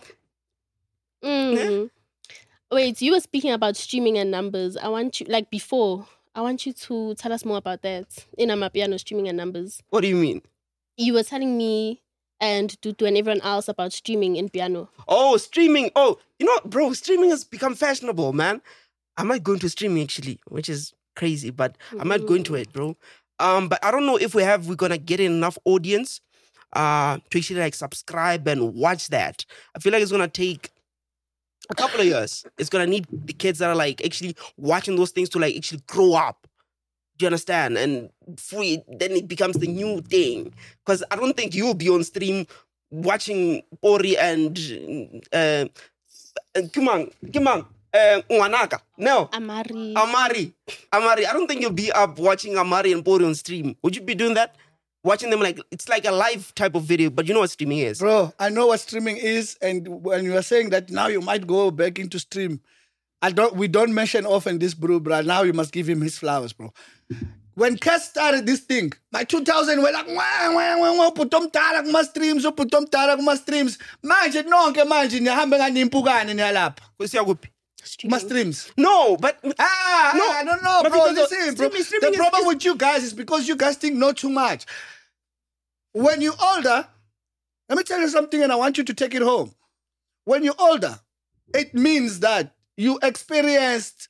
Mm. Wait, you were speaking about streaming and numbers. I want you, like before, I want you to tell us more about that in Amapiano, streaming and numbers. what do you mean? You were telling me and Tutu and everyone else about streaming in piano. Oh, streaming. Oh, you know, bro, streaming has become fashionable, man. I might go into streaming actually, which is crazy, but I might go into it, bro. Um, but I don't know if we have we're gonna get enough audience uh to actually like subscribe and watch that. I feel like it's gonna take a couple of years. It's gonna need the kids that are like actually watching those things to like actually grow up. Do you understand? And free, then it becomes the new thing. Because I don't think you'll be on stream watching Ori and uh, Kimang, Kimang, uh, Nwanaka. No, Amari. Amari, Amari. I don't think you'll be up watching Amari and Ori on stream. Would you be doing that? Watching them like it's like a live type of video, but you know what streaming is. Bro, I know what streaming is, and when you are saying that now you might go back into stream, I don't. We don't mention often this bro, bro. Now you must give him his flowers, bro. When Cass started this thing, my two thousand were like, wah, wah, wah, wah, putom tala kuma streams, putom tala kuma streams. Manje nonke manje nihambe nganimpukane niyalapha. Kusiyakuphi? Kuma streams. No, but Ah, No, no, I don't know, but bro. because Listen, bro. streaming- streaming The is- problem is- with you guys is because you guys think not too much. When you're older, let me tell you something, and I want you to take it home. When you're older, it means that you experienced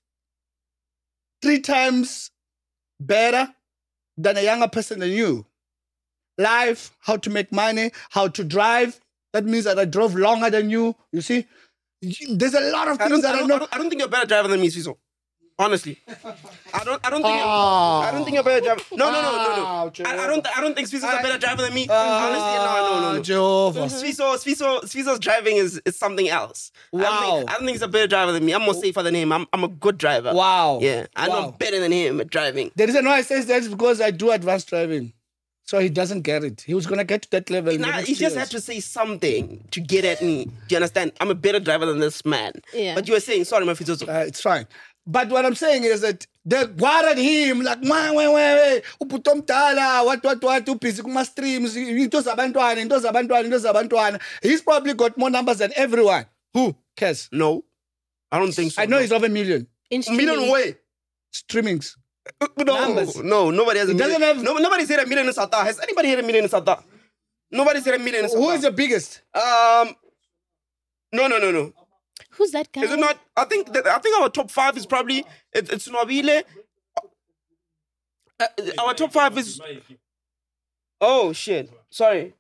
three times better than a younger person than you. Life, how to make money, how to drive. That means that I drove longer than you. You see? There's a lot of I things don't, that I, I don't, know. I, don't, I don't think you're a better driver than me, Swiso. Honestly, I don't. I don't think. Oh. I don't think you're a better driver. No, no, no, no, no. Oh, I, I don't. I don't think Swiso's a better driver than me. Ah, Honestly, no, no, no, no. Jehovah. Swiso, Swiso, Swiso's driving is, is something else. I don't, Wow. think, I don't think he's a better driver than me. I'm more safer than him. I'm, I'm a good driver. Wow. Yeah, I know Wow. I'm better than him at driving. The reason why I say that is because I do advanced driving. So he doesn't get it. He was going to get to that level. in the Nah, next he just years. had to say something to get at me. Do you understand? I'm a better driver than this man. Yeah. But you were saying, sorry, my Fizozo. Uh, it's fine. But what I'm saying is that they guarded him like, wah, wah, wah, uputom tala, what, what, what, upisi kuma streams, into zabantwana, into zabantwana, into zabantwana. He's probably got more numbers than everyone. Who cares? No, I don't think so. I know he's over a million. In A million streaming. way. Streamings. No, Numbers. no, nobody has a It doesn't million. have- No, nobody's hit a million in South Africa. Has anybody hit a million in South Africa? Nobody's hit a million in South Who is Africa. the biggest? Um, no, no, no, no. Who's that guy? Is it not? I think that, I think our top five is probably it, it's Nwabile. Uh, our top five is. Oh shit! Sorry.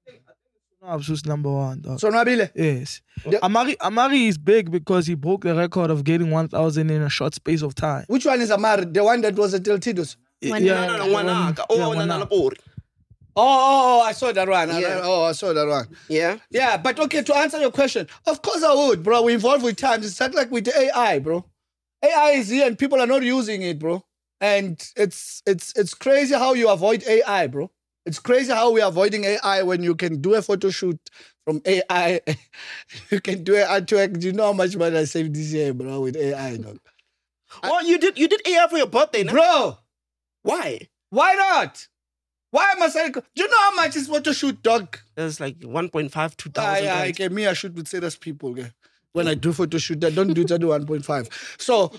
Absus number one, dog. So Nabile. Yes. The- Amari Amari is big because he broke the record of getting one thousand in a short space of time. Which one is Amar? The one that was at El Tidos? One yeah, No, no, the no, one- Wanaka. yeah, Oh, Wanaka. Nanalapori. Oh, oh, oh, I saw that one. I- Yeah. Oh, I saw that one. Yeah. Yeah, but okay, to answer your question, of course I would, bro. We evolve with times. It's not like with the A I, bro. A I is here and people are not using it, bro. And it's it's it's crazy how you avoid A I, bro. It's crazy how we're avoiding A I when you can do a photo shoot from A I. You can do it artwork. Do you know how much money I saved this year, bro, with A I, dog? Oh, you did you did A I for your birthday, no? Bro, Why? why not? Why must I? Do you know how much is photo shoot, dog? That's like one point five, two Ah, thousand. yeah, okay, me, I shoot with serious people. Okay? When I do photo shoot, I don't do it, I do one point five. So,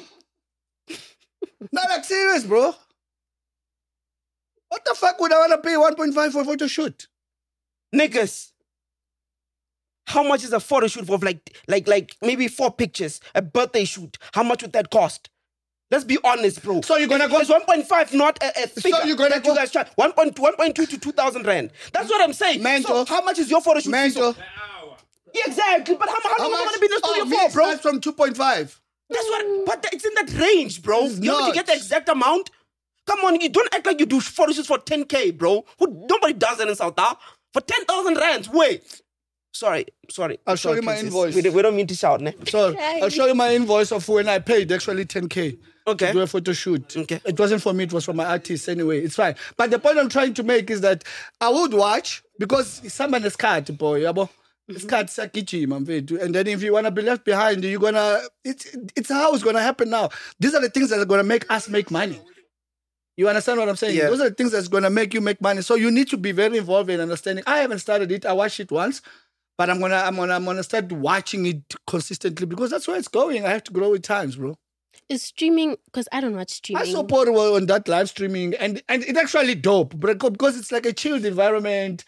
not like serious, bro. What the fuck would I want to pay one point five for a photo shoot? Niggas. How much is a photo shoot for like like like maybe four pictures, a birthday shoot? How much would that cost? Let's be honest, bro. So you're gonna go- Is one point five not a, a figure you're gonna that go- you guys charge? one point two to two thousand rand. That's what I'm saying. Mental. So how much is your photo shoot? Mental. Yeah, exactly. But how, how, long am I much? going to be in the studio Oh, me, for, it bro? starts from two point five. That's what, but it's in that range, bro. It's You want to not. get the exact amount? Come on, you don't act like you do photo shoots for ten K, bro. Who, nobody does that in South Africa. For ten thousand rands, wait. Sorry, sorry. I'll show Sorry, you my princess. invoice. We, we don't mean to shout, ne? So I'll show you my invoice of when I paid actually ten K Okay. to do a photo shoot. Okay. It wasn't for me, it was for my artist anyway. It's fine. But the point I'm trying to make is that I would watch because someone is cut, boy. Yabo. It's cut sakijima, mfethu. And then if you wanna be left behind, you're gonna it's it's how it's gonna happen now. These are the things that are gonna make us make money. You understand what I'm saying? Yeah. Those are the things that's gonna make you make money. So you need to be very involved in understanding. I haven't started it. I watched it once. But I'm gonna, I'm gonna, I'm gonna start watching it consistently because that's where it's going. I have to grow with times, bro. Is streaming, because I don't watch streaming. I saw Portugal on that live streaming, and and it's actually dope, but because it's like a chilled environment.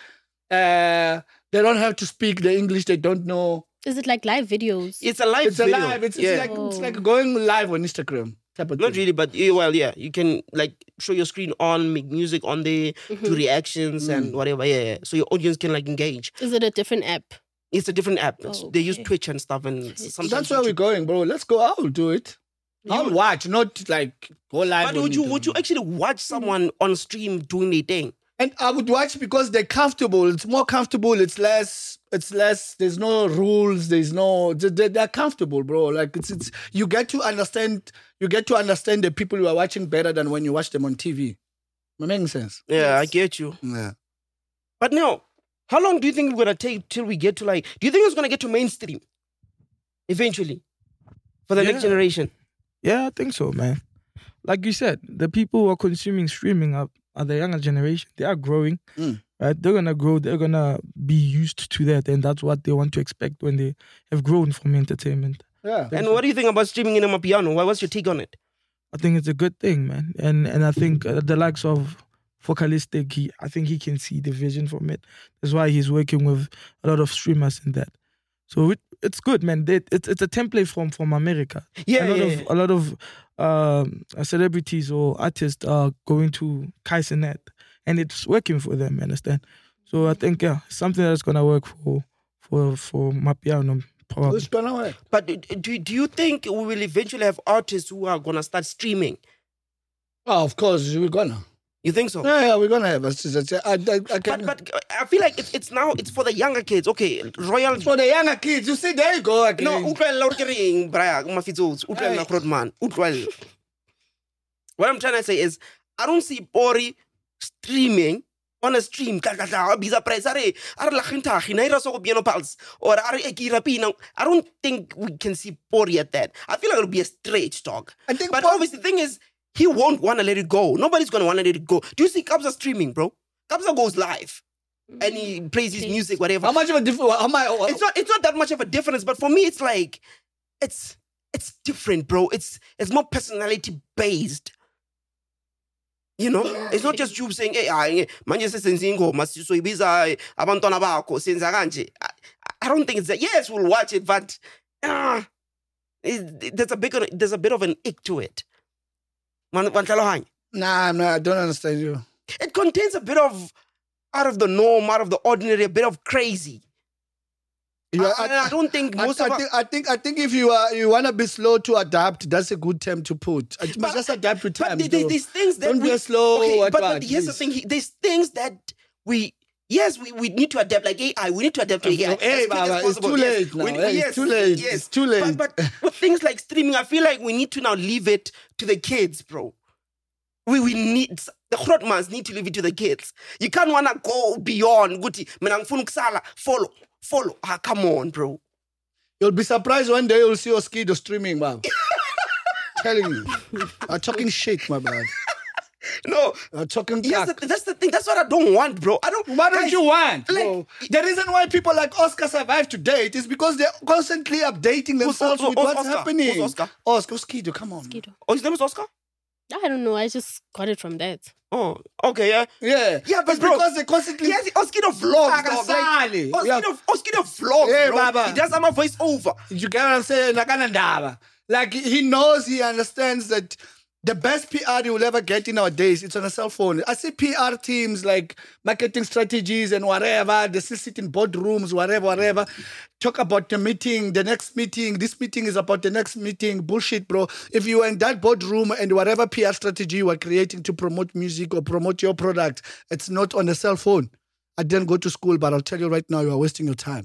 Uh, they don't have to speak the English they don't know. Is it like live videos? It's a live It's video. a live. It's, yeah. it's like it's like going live on Instagram type of Not thing. really, but yeah, well, yeah. You can like show your screen on, make music on there, do reactions Mm. and whatever, yeah, yeah. So your audience can like engage. Is it a different app? It's a different app. It's- They use Okay. Twitch and stuff and sometimes That's where we're YouTube. going, bro. Let's go. I'll do it. I'll You- watch, not like go live. But on would you it. would you actually watch someone on stream doing their thing? And I would watch because they're comfortable. It's more comfortable. It's less. It's less. There's no rules. There's no. They're, they're comfortable, bro. Like it's. It's. You get to understand. You get to understand the people you are watching better than when you watch them on T V. Am I making sense? Yeah, I Yes. get you. Yeah. But now, how long do you think we're gonna take till we get to like? Do you think it's gonna get to mainstream eventually for the next Yeah. generation? Yeah, I think so, man. Like you said, the people who are consuming streaming are, are the younger generation. They are growing, Mm. right? They're gonna grow. They're gonna be used to that, and that's what they want to expect when they have grown from entertainment. Yeah. And what do you think about streaming in a piano? What's your take on it? I think it's a good thing, man. And and I think uh, the likes of Focalistic, he I think he can see the vision from it. That's why he's working with a lot of streamers in that. So it, it's good, man. They, it's it's a template from from America. Yeah, a lot yeah, of yeah. a lot of um, celebrities or artists are going to Kaisenet, and it's working for them. You understand? So I think yeah, it's something that's gonna work for for for Mapiano probably. It's gonna work. But do do you think we will eventually have artists who are gonna start streaming? Oh, of course we're gonna. You think so? Yeah, yeah, we're gonna have. It's, it's, it's, I, I, I can, But but I feel like it's, it's now it's for the younger kids. Okay, Royal. for the younger kids, you see, there you go again. No, utlwella hore ke reng, Brian, Mafitsotsi, utlwella Hey. Grootman, utlwella. What I'm trying to say is, I don't see Pori streaming on a stream. Ka- ka- ka, bisa price, are are la kgentagi, na ira so go piano pulse, or are e ke ira pina. I don't think we can see Pori at that. I feel like it'll be a stretch, dog. I think But Por- obviously, the thing is, he won't want to let it go. Nobody's gonna want to let it go. Do you see Kabza streaming, bro? Kabza goes live and he plays his Plays. music, whatever. How much of a difference? How much? It's not it's not that much of a difference, but for me it's like it's it's different, bro. It's it's more personality based. You know, it's not just you saying, "Hey, I manje sesenza ingoma sizoyibiza abantwana bakho senza kanje." I I don't think it's that. Yes, we'll watch it, but uh, it, there's a big there's a bit of an ick to it. Man- Mantlhalohanya. Nah, nah, I don't understand you. It contains a bit of out of the norm, out of the ordinary, a bit of crazy. You are- I, I don't think I, most I of our- think, I think I think if you are you wanna be slow to adapt, that's a good term to put. You must just adapt with But time. there- there's though. these things that Don't we, be slow. Okay, what, but, what, but here's the please. thing: he- there's things that we. Yes, we, we need to adapt like A I. We need to adapt to A I. Hey, as quick as Baba, it's possible. too Yes. late now. We- Hey, yes, it's too late. Yes. It's too late. But, but with things like streaming, I feel like we need to now leave it to the kids, bro. We we need the Grootmans need to leave it to the kids. You can't wanna go beyond. Guti, mina ngifuna ukusala. Follow, follow. Ah, come on, bro. You'll be surprised one day you'll see Oskido streaming, man. Telling you. I'm talking shit, my man. No, I'm talking yes, cack. that- that's the thing. That's what I don't want, bro. I don't. What don't guys, you want? like- bro? The reason why people like Oscar survive to date is because they're constantly updating themselves who's- with who's what's Oscar? happening. Who's Oscar? Oscar, Oskido, come on. Mosquito. Oh, his name is Oscar. I don't know. I just got it from that. Oh, okay, yeah. Yeah. Yeah, but it's bro- because they constantly. Yes, Oskido vlogs, dog. Like, Akasali. Oskido, Yeah. Oskido vlogs, Hey, bro. Baba. He does have a voice over. You get what I'm saying? Like, anandaba. Like he knows, he understands that The best P R you will ever get in nowadays, it's on a cell phone. I see P R teams like marketing strategies and whatever. They still sit in boardrooms, whatever, whatever. Talk about the meeting, the next meeting. This meeting is about the next meeting. Bullshit, bro. If you were in that boardroom and whatever P R strategy you are creating to promote music or promote your product, it's not on a cell phone. I didn't go to school, but I'll tell you right now, you are wasting your time.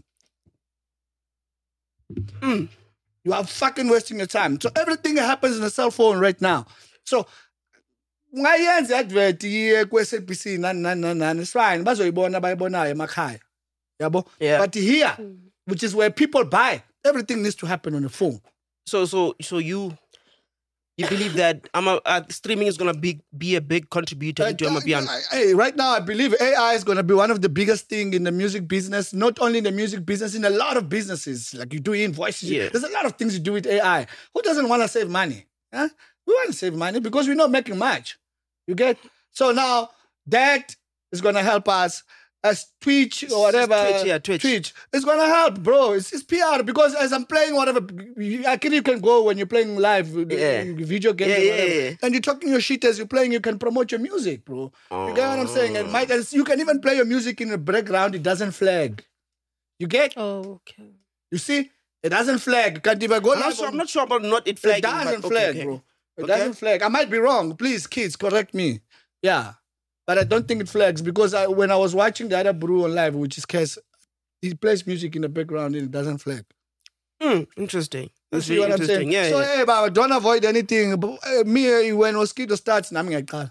Mm. You are fucking wasting your time. So everything happens on a cell phone right now. So, ngayenza advert ku-S A B C nani nani nani nani, it's fine. Bazoyibona bayibonayo emakhaya. Yabo? Yeah. But here, which is where people buy, everything needs to happen on the phone. So, so, so you, you believe that Ama, uh, streaming is gonna be be a big contributor Uh, to Amapiano? Hey, right now, I believe A I is going to be one of the biggest thing in the music business. Not only in the music business, in a lot of businesses. Like you do invoices. Yeah. There's a lot of things you do with A I. Who doesn't want to save money? Huh? We want to save money because we're not making much. You get? So now that is going to help us. As Twitch or whatever, Twitch, yeah, Twitch. Twitch, it's gonna help, bro. It's, it's P R because as I'm playing whatever, I can you can go when you're playing live Yeah. video games, Yeah, or yeah, whatever, yeah. and you're talking your shit as you're playing. You can promote your music, bro. You get what I'm saying? And might as you can even play your music in the background. It doesn't flag. You get? Oh, okay. You see? It doesn't flag. You can't even go. I'm not live sure. on- I'm not sure about not it It flagging. doesn't but, flag, okay, bro. It Okay. doesn't flag. I might be wrong. Please, kids, correct me. Yeah. But I don't think it flags because I, when I was watching the other brew on live, which is Kes, he plays music in the background and it doesn't flag. Hmm, interesting. You That's see really what I'm interesting. saying? Yeah, so, yeah. hey, but don't avoid anything. But, uh, me, uh, when Mosquito starts, I'm going to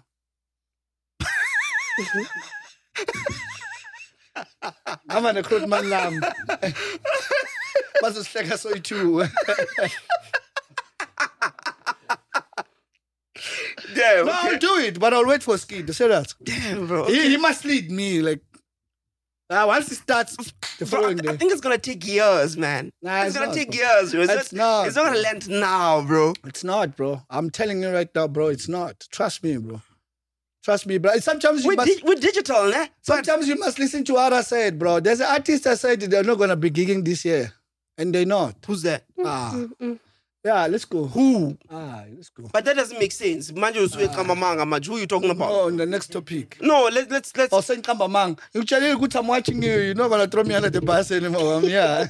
I'm going to quote my lamb. But it's like I saw you too. Damn, No, I'll do it, but I'll wait for Skid. Say that. Damn, bro. He, he must lead me. Like, uh, once he starts the Bro, I, following I day. think it's gonna take years, man. Nah, it's, it's gonna not, take bro. years, bro. It's, It's not, not, It's not gonna bro. land now, bro. It's not, bro. I'm telling you right now, bro. It's not. Trust me, bro. Trust me, bro. Sometimes you We're, must. di- we're digital, né? Sometimes you must listen to what I said, bro. There's an artist that said they're not gonna be gigging this year, and they're not. Who's that? Ah, yeah. Let's go. Who? Ah, let's go. But that doesn't make sense. Manje usuke Kambamanga, manje. Who are you talking about? Oh, on the next topic. No, let, let's let's. Oh, saying Kambamang. You tell you good. I'm watching you. You're not gonna throw me under the bus anymore. I'm here.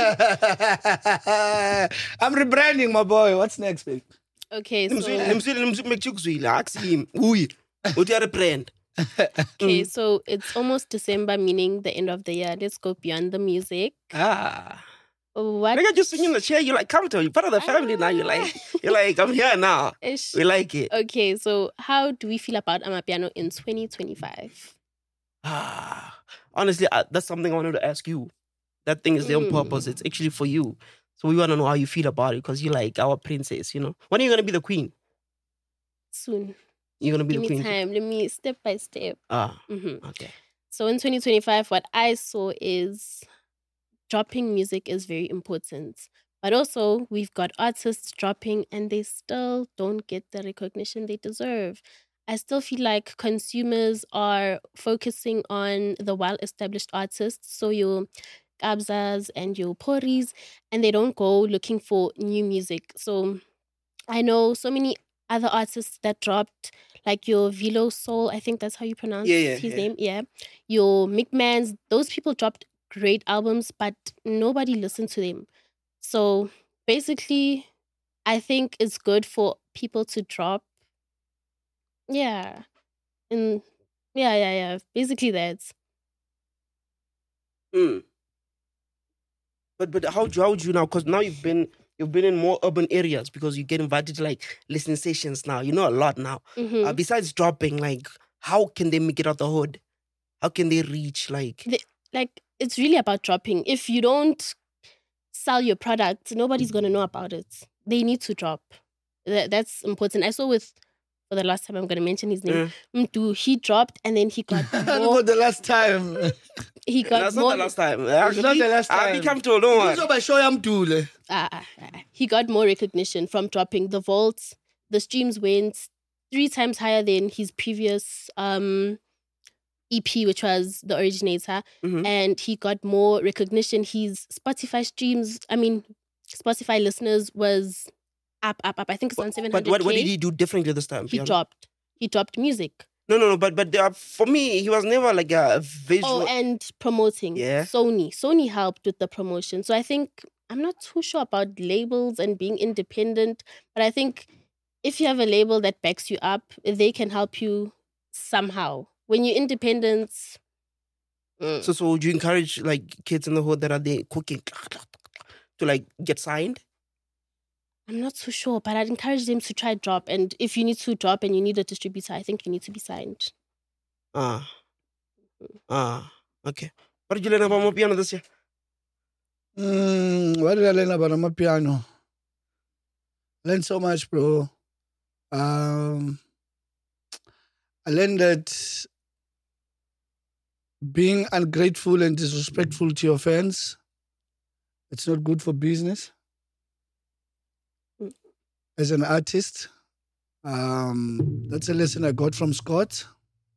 I'm rebranding, my boy. What's next, babe? Okay, so Nimzwile make you kuzwile. Ask him. Who? What you are a brand? okay, so it's almost December, meaning the end of the year. Let's go beyond the music. Ah. What? Look at you sitting in the chair. You're like, come to you're part of the family now. You're like, you're like, I'm here now. Ish. We like it. Okay, so how do we feel about Amapiano in twenty twenty-five? Ah, honestly, I, that's something I wanted to ask you. That thing is there on purpose. It's actually for you. So we want to know how you feel about it because you're like our princess, you know. When are you going to be the queen? Soon. You're going to be Give the me queen? time. Let me step by step. Ah, hmm okay. So in twenty twenty-five, what I saw is dropping music is very important. But also, we've got artists dropping and they still don't get the recognition they deserve. I still feel like consumers are focusing on the well-established artists, so your Kabzas and your Poris, and they don't go looking for new music. So I know so many other artists that dropped, like your Vilo Soul, I think that's how you pronounce Yeah, yeah, his yeah. name. Yeah. Your Mickmans, those people dropped great albums, but nobody listened to them. So basically, I think it's good for people to drop. Yeah. And yeah, yeah, yeah. Basically that's Mm. But but how do how would you now? Because now you've been you've been in more urban areas because you get invited to like listening sessions now. You know a lot now. mhm. Uh, besides dropping, like how can they make it out the hood? How can they reach like? like it's really about dropping. If you don't sell your product, nobody's gonna know about it. They need to drop. That, that's important. I saw with for the last time I'm gonna mention his name. Mdu, he dropped and then he got For more. the last time. He got That's more. not the last time. It's not the last I'll time. be comfortable. Don't worry. So by show him too. Ah, ah, ah. He got more recognition from dropping the vaults. The streams went three times higher than his previous um, E P, which was The Originator. Mhm. And he got more recognition. His Spotify streams, I mean, Spotify listeners was up, up, up. I think it's on seven hundred But what, what did he do differently this time? He Piano? dropped. He dropped music. No, no, no. But but uh, for me, he was never like a visual. Oh, and promoting. Yeah. Sony. Sony helped with the promotion. So I think, I'm not too sure about labels and being independent, but I think if you have a label that backs you up, they can help you somehow. When you're independent, mm, So so would you encourage like kids in the hood that are there cooking to like get signed? I'm not too sure, but I'd encourage them to try drop. And if you need to drop and you need a distributor, I think you need to be signed. Ah. Ah. Okay. What did you learn about my piano this year? Mm, what did I learn about my piano? Learned so much, bro. Um, I learned that being ungrateful and disrespectful to your fans, it's not good for business. As an artist, um, that's a lesson I got from Scott.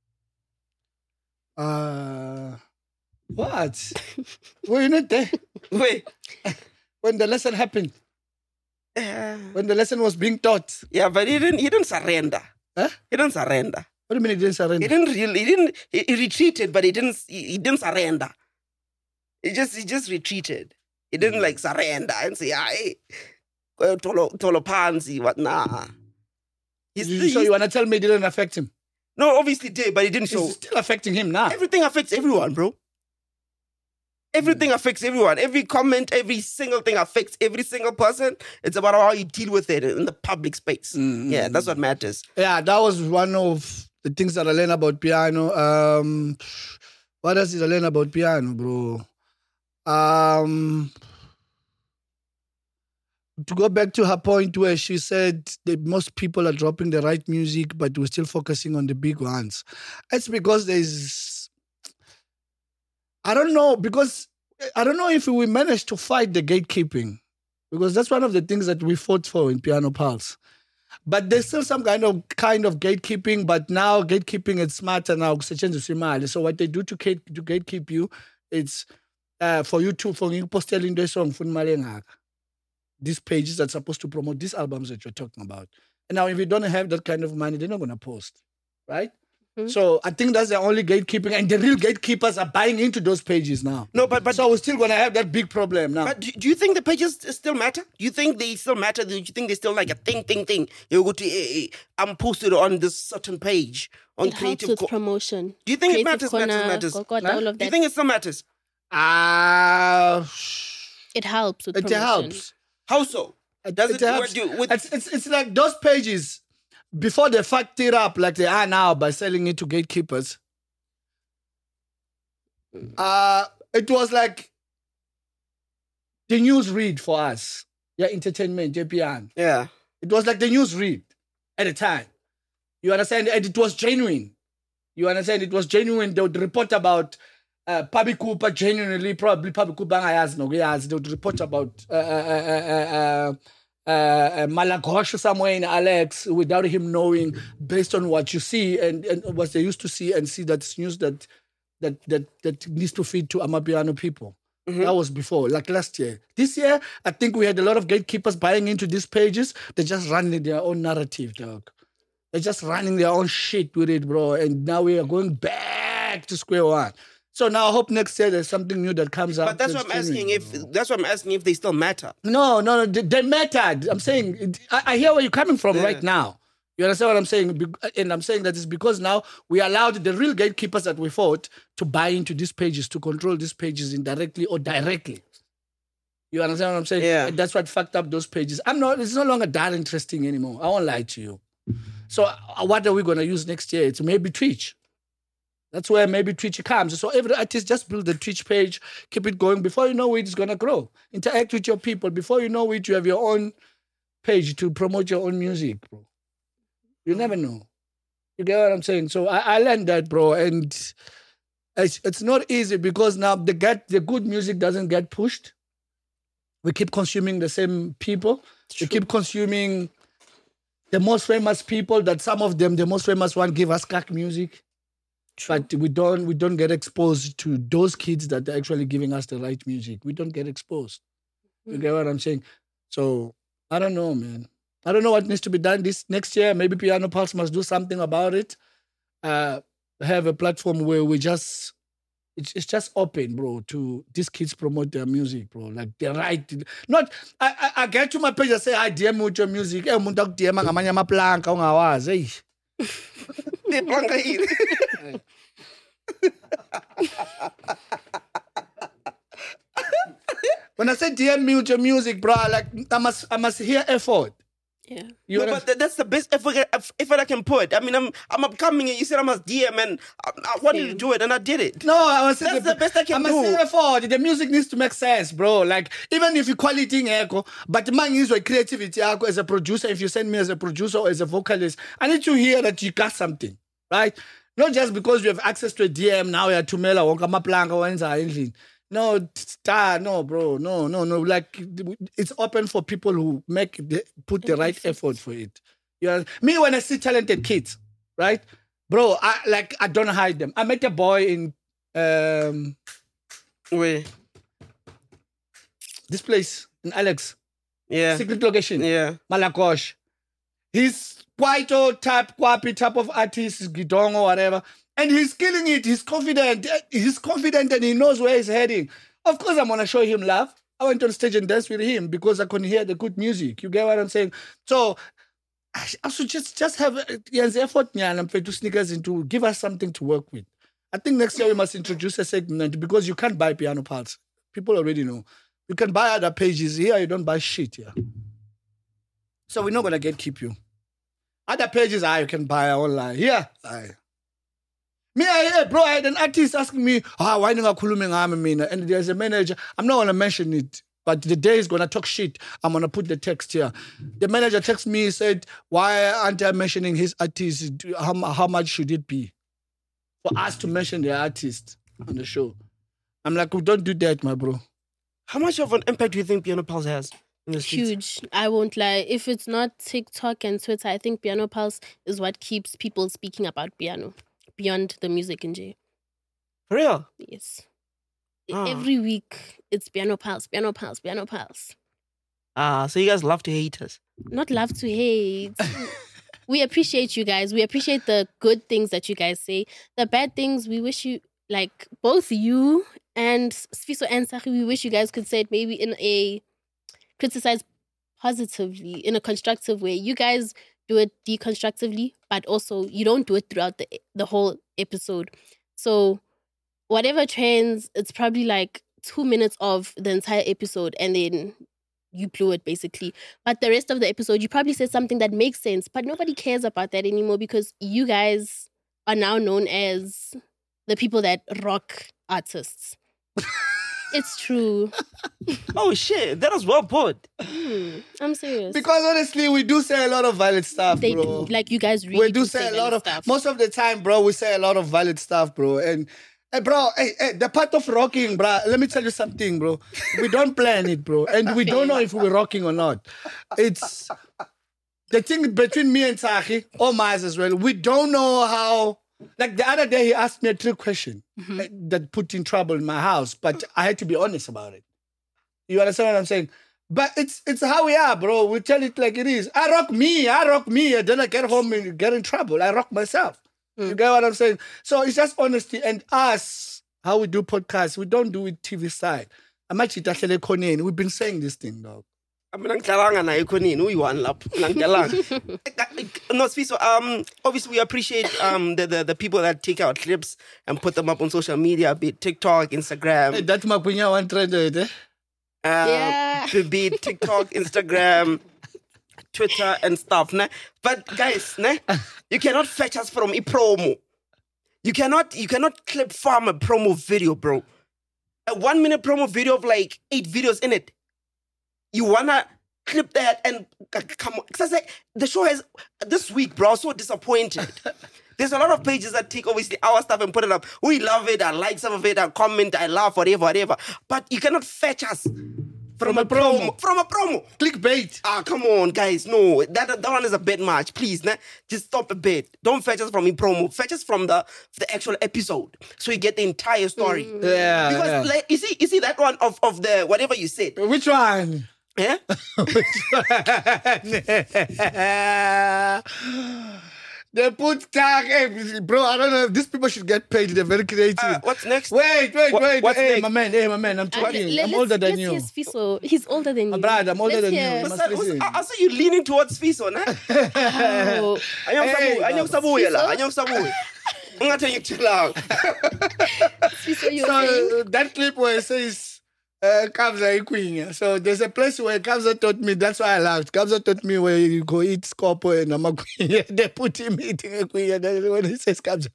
Uh, what? Were you not there Wait. when the lesson happened? Uh, When the lesson was being taught? yeah, but he didn't. He didn't surrender. Huh? He didn't surrender. What do you mean he didn't surrender? He didn't really. He didn't. He, he retreated, but he didn't. He, he didn't surrender. He just. He just retreated. He didn't like surrender and say, "I, tolo tolo pansy what nah." He's, You- he's, so you want to tell me it didn't affect him? no, obviously did, but he didn't show. It's still affecting him now. Everything affects everyone, bro. Everything affects everyone. Every comment, every single thing affects every single person. It's about how you deal with it in the public space. Mm. Yeah, that's what matters. Yeah, that was one of the things that I learned about piano. Um, what else did I learn about piano, bro? Um, to go back to her point where she said that most people are dropping the right music, but we're still focusing on the big ones. It's because there's, I don't know, because I don't know if we managed to fight the gatekeeping, because that's one of the things that we fought for in Piano Pulse. But there's still some kind of kind of gatekeeping, but now gatekeeping is smarter now. So what they do to gate to gatekeep you, it's uh, for you to for you posting the song for Malengaka. These pages that are supposed to promote these albums that you're talking about. And now if you don't have that kind of money, they're not gonna post. Right? Mhm. So I think that's the only gatekeeping, and the real gatekeepers are buying into those pages now. No, but but So we're still gonna have that big problem now. But do, do you think the pages still matter? Do you think they still matter? Do you think they still like a thing, thing, thing? You go to, uh, I'm posted on this certain page on It helps Creative with Co- promotion. Do you think it Creative matters, Corner, matters, matters? Kokota, Huh? all of Do you that. think it still matters? Ah, It helps with it promotion. helps. How so? Does it, helps. what do you- with- it's, it's, it's like those pages, before they fucked it up like they are now by selling it to gatekeepers, uh, it was like the news read for us. Yeah, entertainment, J P N. yeah. It was like the news read at the time. You understand? And it was genuine. You understand? It was genuine. They would report about uh, Pabi Cooper genuinely, probably Pabi Cooper, no, they would report about uh, uh, uh, uh, uh, uh, Malagosh somewhere in Alex without him knowing, based on what you see and, and what they used to see and see that's news that that that that needs to feed to Amapiano people. That was before, like last year. This year, I think we had a lot of gatekeepers buying into these pages. They're just running their own narrative, dog. They're just running their own shit with it, bro. And now we are going back to square one. So now I hope next year there's something new that comes out. But that's what I'm asking. genuine, If bro. that's what I'm asking, if they still matter. No, no, no, they, they mattered. I'm saying, it- I, I hear where you're coming from Yeah. right now. You understand what I'm saying? Be- And I'm saying that it's because now we allowed the real gatekeepers that we fought to buy into these pages, to control these pages indirectly or directly. You understand what I'm saying? Yeah. And that's what fucked up those pages. I'm not, it's no longer that interesting anymore. I won't lie to you. So uh, what are we going to use next year? It's maybe Twitch. That's where maybe Twitch comes. So every artist just build the Twitch page, keep it going. Before you know it, it's going to grow. Interact with your people. Before you know it, you have your own page to promote your own music, bro. You never know. You get what I'm saying? So I, I learned that, bro. And it's, it's not easy because now the get the good music doesn't get pushed. We keep consuming the same people. We keep consuming the most famous people that some of them, the most famous one, give us cack music. But we don't we don't get exposed to those kids that are actually giving us the right music. We don't get exposed. You get what I'm saying? So I don't know, man. I don't know what needs to be done this next year. Maybe Piano Pulse must do something about it. Uh, have a platform where we just, it's, it's just open, bro, to these kids promote their music, bro. Like they're right. Not, I, I, I get to my page and say, I D M with your music. Eh, umuntu akudm ngamanye amaplanka ungawazi. Hey. The planka yini? When I say D M me with your music, bro, like I must, I must hear effort. Yeah. You No, know, but th- that's the best effort, effort I can put. I mean, I'm I'm upcoming and you said I must D M and I, I wanted to Same. do it and I did it. no, I was saying That's the best I can I must do. say effort. The music needs to make sense, bro. Like even if you quality echo, but man is with creativity echo as a producer. If you send me as a producer or as a vocalist, I need to hear that you got something, right? Not just because you have access to a D M now. You're to mail or planka or anything. No, star, no, bro, no, no, no. Like it's open for people who make the, put the right effort for it. You know, me when I see talented kids, right, bro, I like I don't hide them. I met a boy in um Wait. this place in Alex, Yeah. secret location, Yeah. Malakosh. He's quite old type, quappy type of artist, Gidong or whatever. And he's killing it. He's confident. He's confident and he knows where he's heading. Of course, I'm going to show him love. I went on stage and danced with him because I couldn't hear the good music. You get what I'm saying? So I I should just, just have yes, effort and to sneakers into give us something to work with. I think next year we must introduce a segment because you can't buy Piano Pulse. People already know. You can buy other pages. Here, you don't buy shit here. So we're not going to get keep you. Other pages, ah, you can buy online. Here, aye. Me, I, bro, I had an artist asking me, ah, why not mina? And there's a manager. I'm not going to mention it, but the day he's going to talk shit, I'm going to put the text here. The manager texted me, he said, why aren't I mentioning his artist? How, how much should it be for us to mention the artist on the show? I'm like, oh, don't do that, my bro. How much of an impact do you think Piano Pulse has in the streets? Huge. I won't lie. If it's not TikTok and Twitter, I think Piano Pulse is what keeps people speaking about piano beyond the music in J. For real? Yes. Ah. Every week, it's Piano Pulse, Piano Pulse, Piano Pulse. Ah, so you guys love to hate us. Not love to hate. We appreciate you guys. We appreciate the good things that you guys say. The bad things, we wish you, like, both you and Sfiso and Sahi, we wish you guys could say it maybe in a criticize positively, in a constructive way. You guys do it deconstructively, but also you don't do it throughout the the whole episode. So whatever trends, it's probably like two minutes of the entire episode and then you blew it basically. But the rest of the episode, you probably said something that makes sense, but nobody cares about that anymore because you guys are now known as the people that rock artists. It's true. Oh shit, that was well put. Hmm, I'm serious. Because honestly, we do say a lot of valid stuff, they bro. do. Like you guys really we do say a lot valid of stuff. most of the time, bro. We say a lot of valid stuff, bro. And hey, bro, hey, hey, the part of rocking, bro. Let me tell you something, bro. We don't plan it, bro, and we don't know if we're rocking or not. It's the thing between me and Sahi, or Maz as well. We don't know how. Like the other day, he asked me a trick question Mm-hmm. uh, that put in trouble in my house, but I had to be honest about it. You understand what I'm saying? But it's it's how we are, bro. We tell it like it is. I rock me, I rock me, and then I get home and get in trouble. I rock myself. Mm. You get what I'm saying? So it's just honesty. And us, how we do podcasts, we don't do it T V side. I'm actually We've been saying this thing, dog. I mean, ngihlanga naye khonini uyi-one lapho ngihlanga. No, Sfiso, um, obviously we appreciate um the, the the people that take our clips and put them up on social media, be it TikTok, Instagram, Hey, that's my punya one trend, eh? um, Yeah. be it TikTok, Instagram, Twitter, and stuff. Ne? But guys, ne? You cannot fetch us from a promo. You cannot you cannot clip farm a promo video, bro. A one minute promo video of like eight videos in it. You wanna clip that and uh, come on. Cause I say the show has this week, bro. I was so disappointed. There's a lot of pages that take obviously our stuff and put it up. We love it. I like some of it. I comment. I laugh. Whatever, whatever. But you cannot fetch us from, From a a promo. promo. From a promo. Clickbait. Ah, come on, guys. No, that that one is a bit much. Please, nah? Just stop a bit. Don't fetch us from a promo. Fetch us from the the actual episode, so you get the entire story. Yeah. Because yeah. like, you see, you see that one of of the whatever you said. Which one? Yeah? They put tag, hey, bro. I don't know if these people should get paid. They're very creative. Uh, what's next? Wait, wait, What- wait. what's Hey, next? my man, hey, my man. I'm Uh, talking. let- I'm let's- older than let's you. hear Sfiso. He's older than you. Brad, I'm older Let's than you. hear- You What's must that? What's, listen. I, I saw you leaning towards Fiso, nah? Oh, Anyong Hey, sabu, anyong sabu yela, anyong sabu. Ngathi ngikuthela. Sfiso, you're So saying? uh, that clip where it says uh, Kabza Ikwinya. So there's a place where Kabza taught me. That's why I laughed. Kabza taught me where you go eat scopo and Amakwinya. They put him eating Ikwinya. Then when he says Kabza,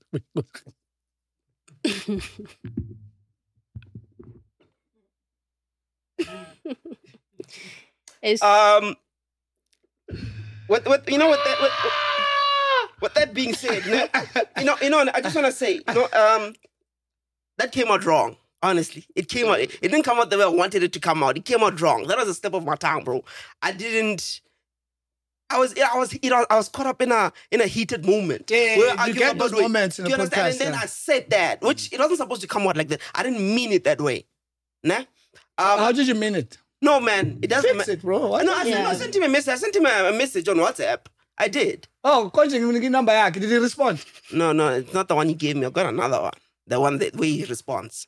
It's- Um, what, what, you know what that, what, what, what that being said, you know, you know, you know, I just want to say, you know, um, that came out wrong. Honestly, it came out. It, it didn't come out the way I wanted it to come out. It came out wrong. That was a step of my tongue, bro. I didn't. I was, I was, you know, I was caught up in a in a heated moment. Yeah, We were you arguing get about those way- moments in Do you a understand? podcast, And then yeah. I said that, which it wasn't supposed to come out like that. I didn't mean it that way. Nah. Um, how did you mean it? no, man, it doesn't. Fix ma- it, bro. Why no, I, not? sent- Yeah. I sent him a message. I sent him a, a message on WhatsApp. I did. Oh, Konje, you number yake. Did he respond? No, no, it's not the one you gave me. I've got another one. The one that way he responds.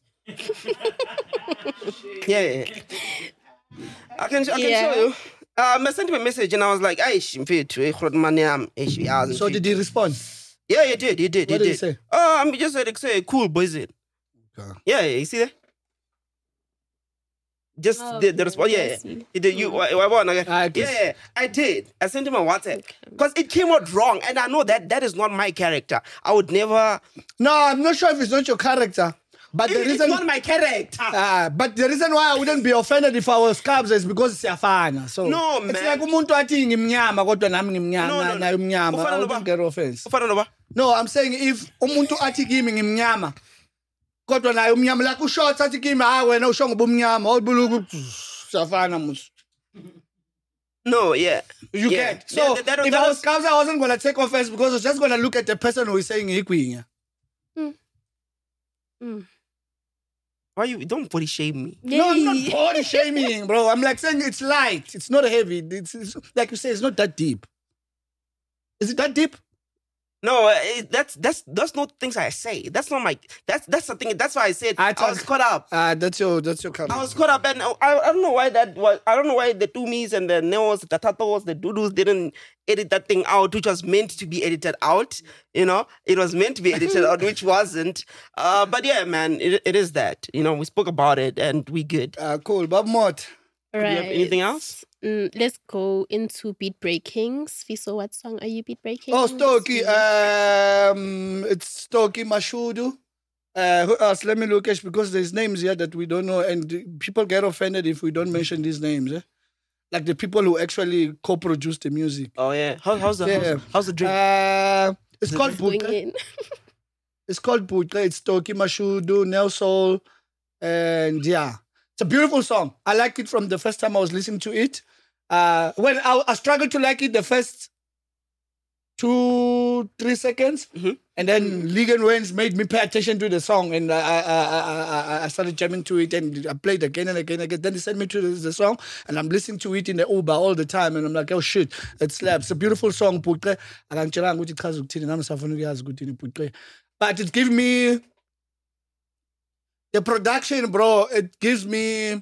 yeah, yeah, yeah. I can, I can Yeah. show you. Um, I sent him a message and I was like, "Ay, shimfethu, ekhrotmaniam, esh- So did he respond? Yeah, he did, he did, What he did he did. say? Oh, I'm just like say, cool, boys. It. Okay. Yeah, yeah, you see that? Just Oh, the, the okay, response. I Yeah, yeah. see. He did. You, wha- wha- what, okay. Ah, yeah, it is- yeah, I did. I sent him a WhatsApp because it came out wrong, and I know that that is not my character. I would never. No, I'm not sure if it's not your character. But the It- it's reason, not my character. Ah, but the reason why I wouldn't be offended if I was Kabza is because siyafana. So No, it's man. like umuntu athi ngimnyama kodwa nami ngimnyama No, no, no. naye umnyama. Ufana I noba- wouldn't get offense. Ufana noba? No, I'm saying if umuntu athi kimi ngimnyama kodwa naye umnyama like ushort athi kimi ah wena usho ngobumnyama awubuluku siyafana mus. No, yeah. You Yeah. get. So Yeah, that- that- if that I was- was Kabza, I wasn't going to take offense because I was just going to look at the person who is saying ikwinya. Why you don't body shame me? No, I'm not Yay. body shaming, bro. I'm like saying it's light. It's not heavy. It's, it's like you say, it's not that deep. Is it that deep? No, uh, it, that's that's that's not things I say. That's not my. That's that's the thing. That's why I said I I, thought- was caught up. Uh, that's your that's your comment. I was caught up, and I, I don't know why that was. I don't know why the Tumis and the Neos, the Tatos, the Dudus didn't edit that thing out, which was meant to be edited out. You know, it was meant to be edited out, which wasn't. Uh, but yeah, man, it, it is that. You know, we spoke about it, and we good. Uh, cool. Bob Mott. Right. you have anything else? Mm, let's go into beat breaking. Sfiso, what song are you beat breaking? Oh, Stoky. Um, it's Stoky Mashudu. Uh, who else? Let me look at because there's names here that we don't know, and people get offended if we don't mention these names. Eh? Like the people who actually co-produced the music. Oh yeah. How, how's the Yeah. how's, how's the drink? Uh, it's The called Going Putre. in. It's called Putre. It's Stoky Mashudu, Nelsoul, and yeah, it's a beautiful song. I liked it from the first time I was listening to it. Uh, when I, I struggled to like it the first two, three seconds, Mhm. and then Ligan Waynes made me pay attention to the song, and I, I, I, I, I started jamming to it, and I played again and again and again. Then he sent me to the, the song, and I'm listening to it in the Uber all the time, and I'm like, oh shit, it slaps. It's a beautiful song, Putre. Akangitshela ukuthi ichaza ukuthini, nami safuna ukuyazi ukuthi ini Putre. But it gives me the production, bro. It gives me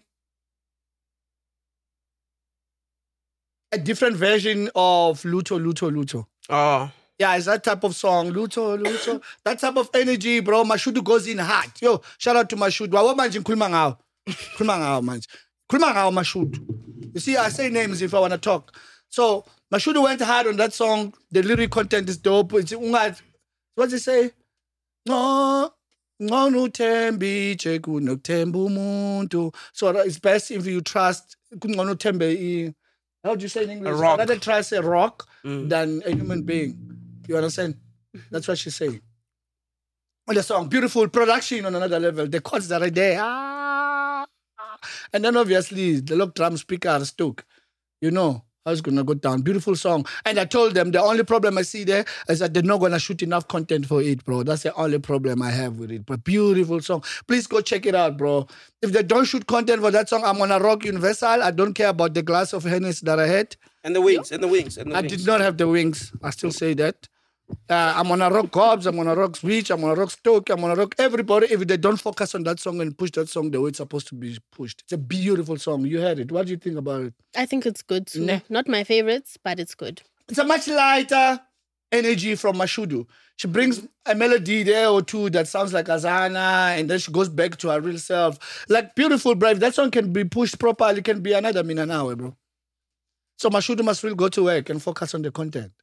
a different version of Luto, Luto, Luto. Oh. Yeah, it's that type of song. Luto, Luto. That type of energy, bro. Mashudu goes in hard. Yo, shout out to Mashudu. Wawa manje ngikhuluma ngawo. Ngikhuluma ngawo manje. Ngikhuluma ngawo Mashudu. You see, I say names if I want to talk. So, Mashudu went hard on that song. The lyric content is dope. It's ungathi. What's it say? No. Ngcono uthembe itshe kunokuthemba umuntu. So it's best if you trust kungcono uthembe i how do you say in English? A rock. Rather trust a rock Mm. than a human being. You understand? That's what she's saying. On the song, beautiful production on another level. The chords that are there. Ah, and then obviously the lock drum speaker stuck. You know, How's it gonna go down? Beautiful song. And I told them the only problem I see there is that they're not gonna shoot enough content for it, bro. That's the only problem I have with it. But beautiful song. Please go check it out, bro. If they don't shoot content for that song, I'm gonna rock Universal. I don't care about the glass of Hennessy that I had. And the wings, and the wings, and the I wings. did not have the wings. I still say that. Uh, I'm gonna rock Cobbs, I'm gonna rock Switch, I'm gonna rock Stoke, I'm gonna rock everybody if they don't focus on that song and push that song the way it's supposed to be pushed. It's a beautiful song. You heard it. What do you think about it? I think it's good too. Nah. Not my favorites, but it's good. It's a much lighter energy from Mashudu. She brings a melody there or two that sounds like Azana, and then she goes back to her real self. Like beautiful, brave. That song can be pushed properly, it can be another minute an hour, bro. So Mashudu must really go to work and focus on the content.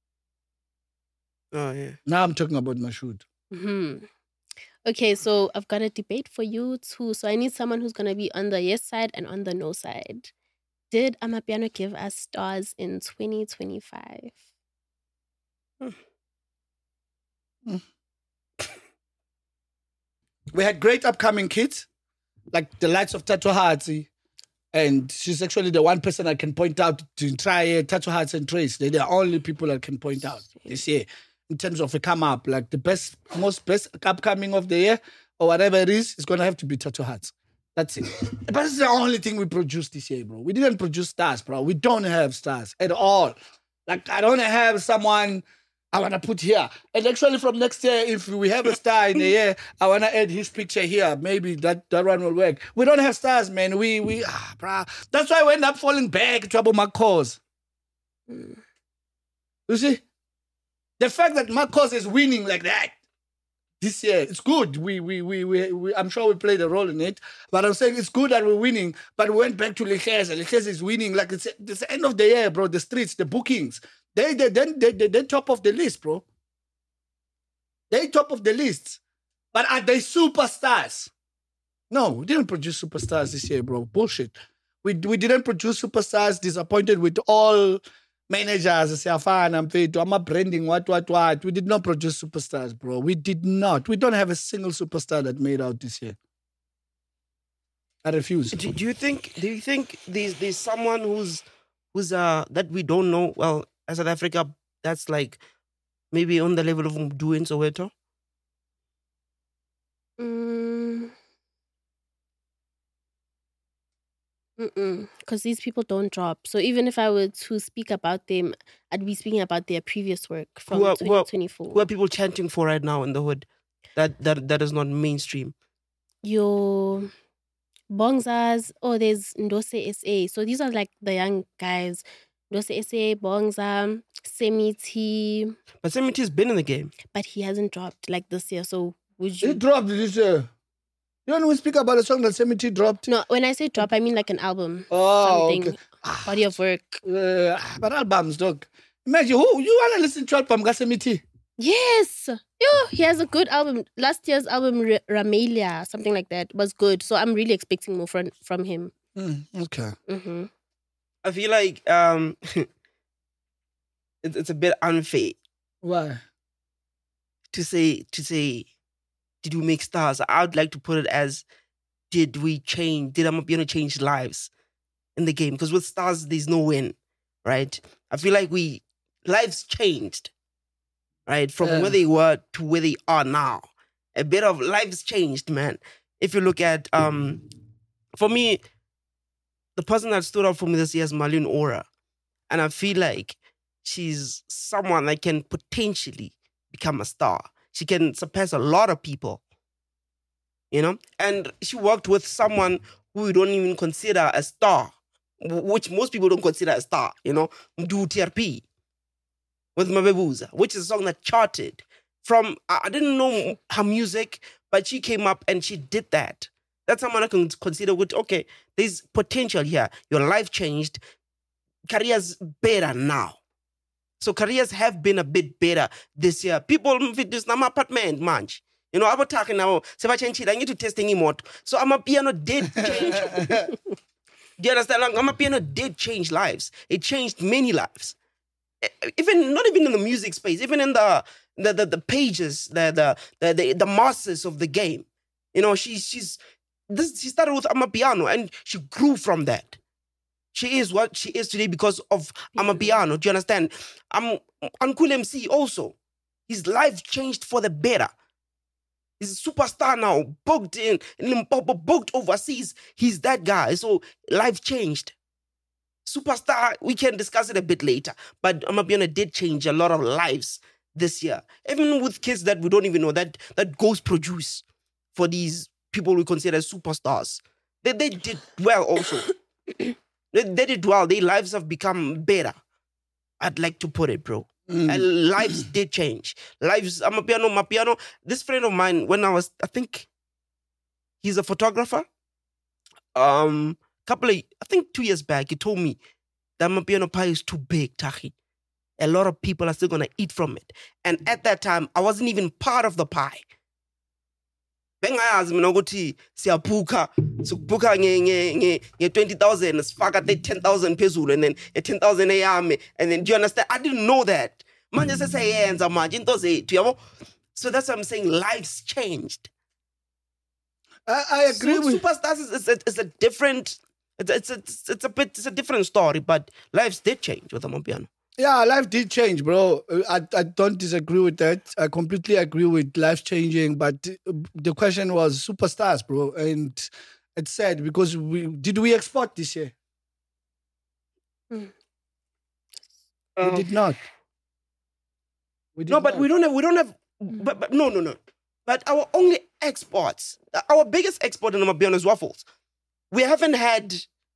Oh, yeah. Now I'm talking about Mashoud. Hmm. Okay, so I've got a debate for you too. So I need someone who's gonna be on the yes side and on the no side. Did Amapiano give us stars in twenty twenty-five? We had great upcoming kids, like the likes of Tatu Hatsi. And she's actually the one person I can point out to try uh, Tatu Hatsi and Trace. They're the only people I can point out this year in terms of a come up. Like the best, most best upcoming of the year or whatever it is, it's going to have to be Tatu Hatsi. That's it. But it's the only thing we produced this year, bro. We didn't produce stars, bro. We don't have stars at all. Like, I don't have someone I want to put here. And actually from next year, if we have a star in the year, I want to add his picture here. Maybe that, that one will work. We don't have stars, man. We, we, ah, bruh. That's why we end up falling back to Abu Marcos. You see? The fact that Marcos is winning like that this year, it's good. We, we, we, we, we I'm sure we played a role in it. But I'm saying it's good that we're winning. But we went back to Leches. Leches is winning. Like it's, it's the end of the year, bro. The streets, the bookings. They, they, they, they, they, they're top of the list, bro. They're top of the list. But are they superstars? No, we didn't produce superstars this year, bro. Bullshit. We, we didn't produce superstars. Disappointed with all managers. I'm a branding, what, what, what. We did not produce superstars, bro. We did not. We don't have a single superstar that made out this year. I refuse. Do, do you think? Do you think there's there's someone who's who's uh that we don't know? Well, as South Africa, that's like maybe on the level of Mdu in Soweto. Mm. Because these people don't drop. So even if I were to speak about them, I'd be speaking about their previous work from Who are, who, are, twenty twenty-four. who are people chanting for right now in the hood? That that that is not mainstream. Your Bongzas, oh, there's Ndose S A. So these are like the young guys. Ndose S A, Bongza, Semiti. But Semiti's been in the game. But he hasn't dropped like this year. So would He you? dropped this year. You don't know we speak about a song that Semiti dropped? No, when I say drop, I mean like an album. Oh, Something. okay. Body of work. Uh, but albums, dog. Imagine, who you want to listen to album Gasemiti? Yes. Yo, he has a good album. Last year's album, R- Ramelia, something like that, was good. So I'm really expecting more from, from him. Mm, okay. Mm-hmm. I feel like um, it's it's a bit unfair Why? to say to say. Did we make stars? I would like to put it as, did we change? Did Amapiano change lives in the game? Because with stars, there's no win, right? I feel like we lives changed, right, from Yeah. where they were to where they are now. A bit of lives changed, man. If you look at, um, for me, the person that stood out for me this year is Marlene Ora, and I feel like she's someone that can potentially become a star. She can surpass a lot of people, you know? And she worked with someone who you don't even consider a star, w- which most people don't consider a star, you know? Mdu T R P with Mabebuza, which is a song that charted from, I I didn't know her music, but she came up and she did that. That's someone I can consider with, okay, there's potential here. Your life changed. Career's better now. So careers have been a bit better this year. People this na apartment manch. You know, I'm talking now. Se va change I need to test any more. So Amapiano did change. Do you understand? Like, Amapiano did change lives. It changed many lives. E- Even not even in the music space, even in the the the, the pages, the, the the the the masses of the game. You know, she's she's this she started with Amapiano and she grew from that. she is what she is today because of Amapiano. Do you understand? Um, Uncle M C also, his life changed for the better. He's a superstar now, booked in, in Limpopo, booked overseas. He's that guy. So life changed. Superstar, we can discuss it a bit later. But Amapiano did change a lot of lives this year. Even with kids that we don't even know, that, that Ghost produce for these people we consider superstars. They, they did well also. they, they did well. Their lives have become better. I'd like to put it, bro. Mm. And lives did change. Lives, Amapiano, Mapiano. This friend of mine, when I was, I think, he's a photographer. Um, couple of, I think two years back, he told me that Amapiano pie is too big, Tahi. A lot of people are still going to eat from it. And at that time, I wasn't even part of the pie. Bengayazi mina ukuthi siyabhuka sokubhuka nge nge nge twenty thousand sifaka ten thousand phezulu and then ten thousand eyami and then do you understand? I didn't know that. Manje seseyenza manje into zethu yabo. So that's what I'm saying, lives changed. I, I agree so, with Superstars is, is, a, is a different it's it's it's it's a bit it's a different story, but lives did change with Amapiano. Yeah, life did change, bro. I, I don't disagree with that. I completely agree with life changing. But the question was superstars, bro. And it's sad because we did we export this year? Mm. We Um, did not. We did no, but not. we don't have we don't have but, but no no no. But our only exports, our biggest export in Amapiano is waffles. We haven't had.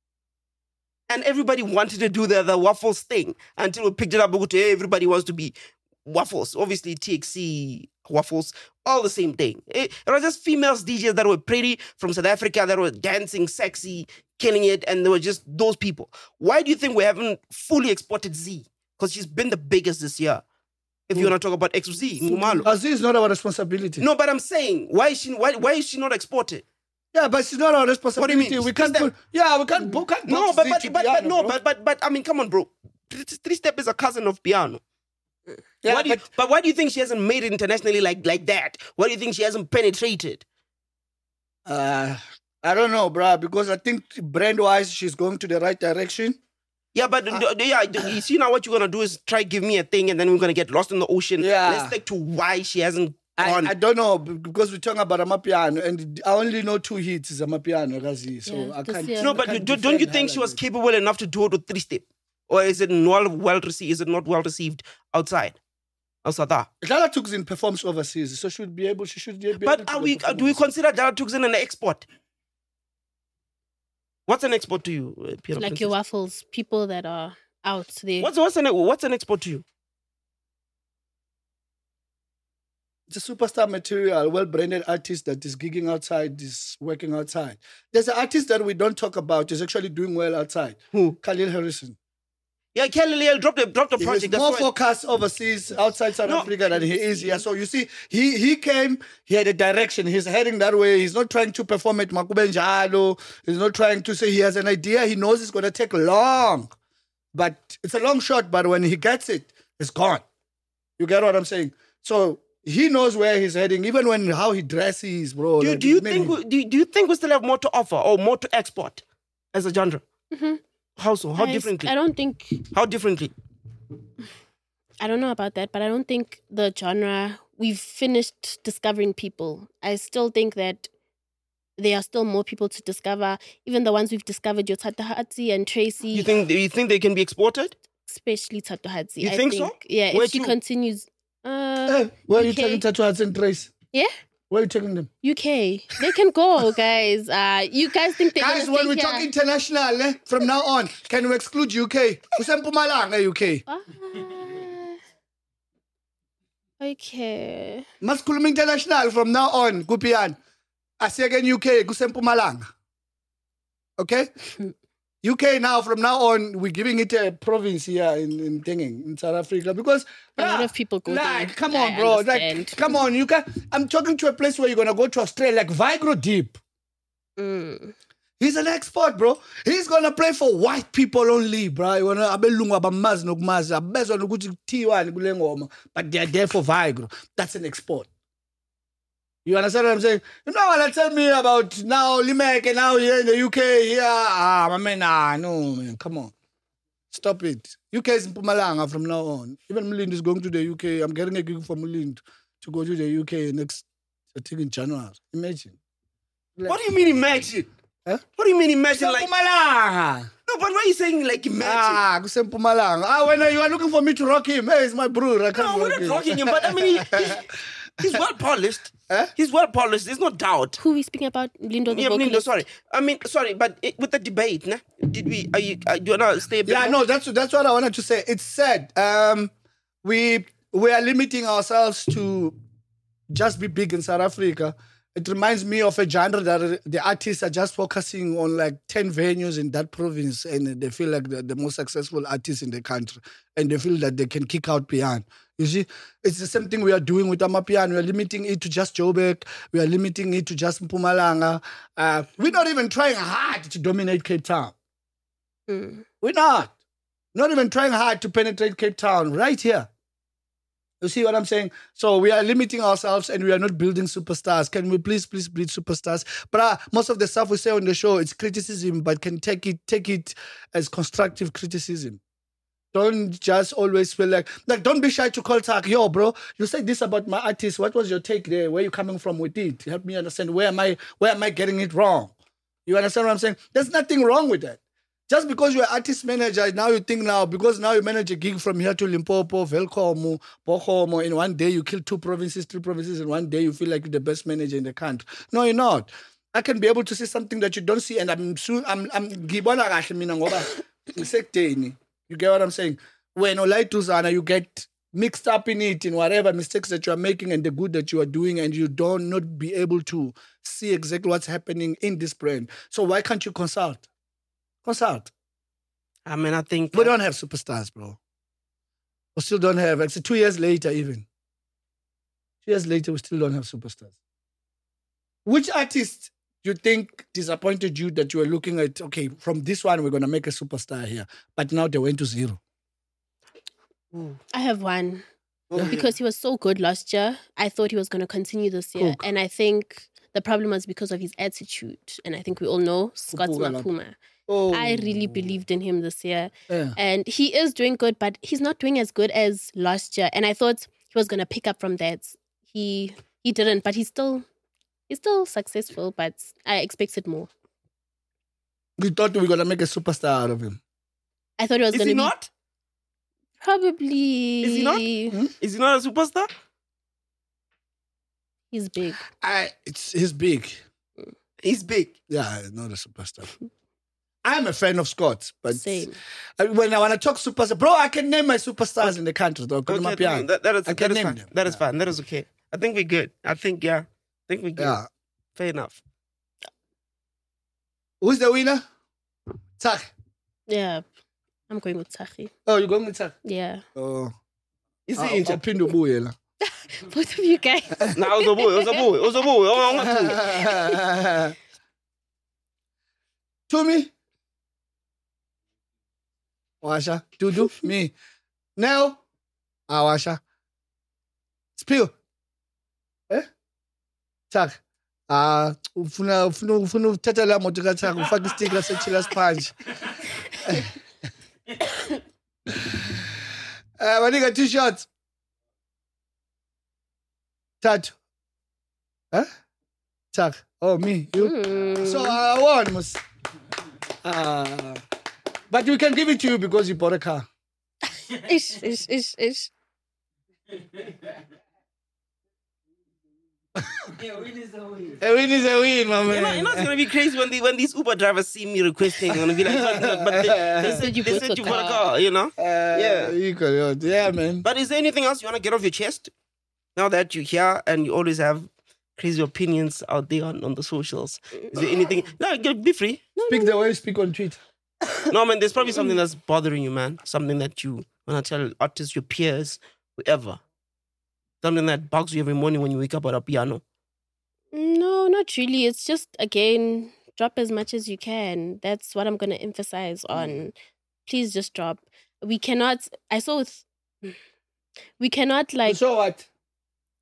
And everybody wanted to do the, the waffles thing until we picked it up. Everybody wants to be waffles. Obviously, T X C, waffles, all the same thing. It, it was just females D Js that were pretty from South Africa that were dancing, sexy, killing it. And they were just those people. Why do you think we haven't fully exported Z? Because she's been the biggest this year. If you want to talk about X Z, Ngumalo. Z is not our responsibility. No, but I'm saying, why is she, why, why is she not exported? Yeah, but it's not our responsibility. What do you mean? We can't. Put, yeah, we can't. We can't No, box but Z but, to but, piano, but no, bro. but but but I mean, come on, bro. Three, Three Step is a cousin of piano. Yeah, why do you, but- but why do you think she hasn't made it internationally like like that? Why do you think she hasn't penetrated? Uh, I don't know, bruh, because I think brand-wise she's going to the right direction. Yeah, but Uh, d- yeah, d- you see now what you're gonna do is try give me a thing, and then we're gonna get lost in the ocean. Yeah. Let's stick to why she hasn't I, gone. I don't know b- because we're talking about Amapiano and I only know two hits is Amapiano, Gazi. So Yeah, I this can't. year. no, I but can't do, don't you defend think her she like was that. capable enough to do it with Three Step, or is it not well received? Is it not well received outside? Outside that. Dala Tuxin performs overseas, so she should be able. She should be able. But to are we? perform Do we overseas. consider Dala Tuxin an export? What's an export to you, uh, Piano Like Princess? your waffles, people that are out there. What's what's an what's an export to you? It's a superstar material, well-branded artist that is gigging outside, is working outside. There's an artist that we don't talk about, is actually doing well outside. Who? Khalil Harrison. Yeah, Kelly Leal dropped the dropped the He is project. That's more why- focused overseas, outside South No. Africa than he is here. So you see, he he came, he had a direction. He's heading that way. He's not trying to perform at Makubenjalo. He's not trying to say he has an idea. He knows it's going to take long. But it's a long shot, but when he gets it, it's gone. You get what I'm saying? So he knows where he's heading, even when how he dresses, bro. Do, like, do you it's think many- we, do, do you think we still have more to offer or more to export as a genre? Mhm. How so? How I s- differently? I don't think How differently? I don't know about that, but I don't think the genre, we've finished discovering people. I still think that there are still more people to discover. Even the ones we've discovered, your Tatahatsi and Tracy, You think you think they can be exported? especially Tatahatsi. You I think so? Yeah, Where if she to? continues. Uh, Eh, where are you U K. taking Tattoo Hats and Trace? Yeah, Where are you taking them? U K. They can go, guys. Uh, you guys think they're Guys, gonna when we stay talk here? international, eh, from now on, can we exclude U K? Kusempumalanga, U K. Ah, okay. Masikhuluma international from now on, Kupian. Asiyeke U K, kusempumalanga. Okay? U K now, from now on, we're giving it a province here in, in Dinging, in South Africa. Because A lot bruh, of people go like, there. come I on, bro. Like, understand. come on, you can I'm talking to a place where you're gonna go to Australia, like Vigro Deep. Mm. He's an expert, bro. He's gonna play for white people only, bro. You wanna abelungu abamazi nokumazi abezwa nokuthi kuthiwani kule ngoma, but they're there for Vigro. That's an export. You understand what I'm saying? You don't want to tell me about now Limek and now here in the U K here. Ah, my man, nah, no, man, come on. Stop it. U K is in Mpumalanga from now on. Even Mulind is going to the U K. I'm getting a gig for Mulind to go to the U K next, I think in January. Imagine. What do you mean imagine? Huh? What do you mean imagine? Like Like Mpumalanga. no, but why are you saying like imagine? Ah, kuse Mpumalanga. Ah, when you are looking for me to rock him, hey, it's my brother. I can't No, we're rock not him. rocking him, but I mean, he- he's, he's well polished. Huh? He's well polished. There's no doubt. Who are we speaking about? Lindo the Yeah, vocalist. Lindo, sorry. I mean, sorry, but it, with the debate, nah, did we? Are you? Uh, do you wanna stay a bit Yeah, more? no, that's that's what I wanted to say. It's sad. Um, we we are limiting ourselves to just be big in South Africa. It reminds me of a genre that the artists are just focusing on like ten venues in that province, and they feel like they're the most successful artists in the country, and they feel that they can kick out Pian. You see, it's the same thing we are doing with Amapiano. We are limiting it to just Joburg. We are limiting it to just Mpumalanga. Uh, we're not even trying hard to dominate Cape Town. Mm. We're not. Not even trying hard to penetrate Cape Town right here. You see what I'm saying? So we are limiting ourselves and we are not building superstars. Can we please, please build superstars? But uh, most of the stuff we say on the show, it's criticism, but can take it, take it as constructive criticism. Don't just always feel like, like, don't be shy to call Tak, yo, bro, you said this about my artist. What was your take there? Where you coming from with it? Help me understand. Where am I, where am I getting it wrong? You understand what I'm saying? There's nothing wrong with that. Just because you're an artist manager, now you think now, because now you manage a gig from here to Limpopo, Velkomo, Bochomo, in one day you kill two provinces, three provinces, and one day you feel like you're the best manager in the country. No, you're not. I can be able to see something that you don't see, and I'm soon, I'm, I'm, ngibona kahle mina ngoba ngisekudeni. You get what I'm saying? When Olaituzana, you get mixed up in it, in whatever mistakes that you are making and the good that you are doing, and you don't not be able to see exactly what's happening in this brand. So why can't you consult? Consult. I mean, I think We don't have superstars, bro. We still don't have. It's two years later, even. Two years later, we still don't have superstars. Which artist do you think disappointed you that you were looking at, okay, from this one, we're going to make a superstar here, but now they went to zero? I have one. Because he was so good last year, I thought he was going to continue this year. Cook. And I think the problem was because of his attitude. And I think we all know Scott Upuka lapho. Mapuma. Oh. I really believed in him this year. Yeah. And he is doing good, but he's not doing as good as last year. And I thought he was going to pick up from that. He he didn't, but he's still he's still successful, but I expected more. We thought we were going to make a superstar out of him. I thought it was is going he to be not? probably Is he not? Hmm? Is he not a superstar? He's big. I, it's, he's big. He's big. Yeah, not a superstar. I'm a fan of Scott, but Same. I- when I want to talk superstar, bro, I can name my superstars in the country. Though. Okay, Mapiano. that, that is, I that can is name fine. them. That is Yeah. fine. That is okay. I think we're good. I think, yeah. I think we're good. Yeah. Fair enough. Who's the winner? Tak. Yeah. I'm going with Tahi. Oh, you're going with Tak? Yeah. Oh. Is I'll- he injured? I'll pin the buoy, la. Both of you guys. Nah, it was a boy. It was a boy. It was a boy. Oh, I'm not To me. Washa. Dudu. Me. Now. Ah, Washa. Spill. Eh? Tak. Ah, ufuna ufuna ufuna uthatha la moto ka Tak ufaka isticker sechila sponge. Eh, manika two shots. Tatu. Huh? Tak. Oh, me. You. Mm. So I won, mus. Uh, but we can give it to you because you bought a car. Ish, ish, ish, ish. A win is a win, my You know, man. you know it's gonna be crazy when the, when these Uber drivers see me requesting. I'm gonna be like, but, but they, they said you, they said you bought a car, you know. Uh, Yeah. you could, yeah, man. But is there anything else you want to get off your chest? Now that you're here and you always have crazy opinions out there on, on the socials, is there anything? No, get, be free. Speak the way you speak on Twitter. No, man, there's probably something that's bothering you, man. Something that you want to tell artists, your peers, whoever. Something that bugs you every morning when you wake up at a piano. No, not really. It's just, again, drop as much as you can. That's what I'm going to emphasize on. Please just drop. We cannot, I saw with, we cannot like, So what?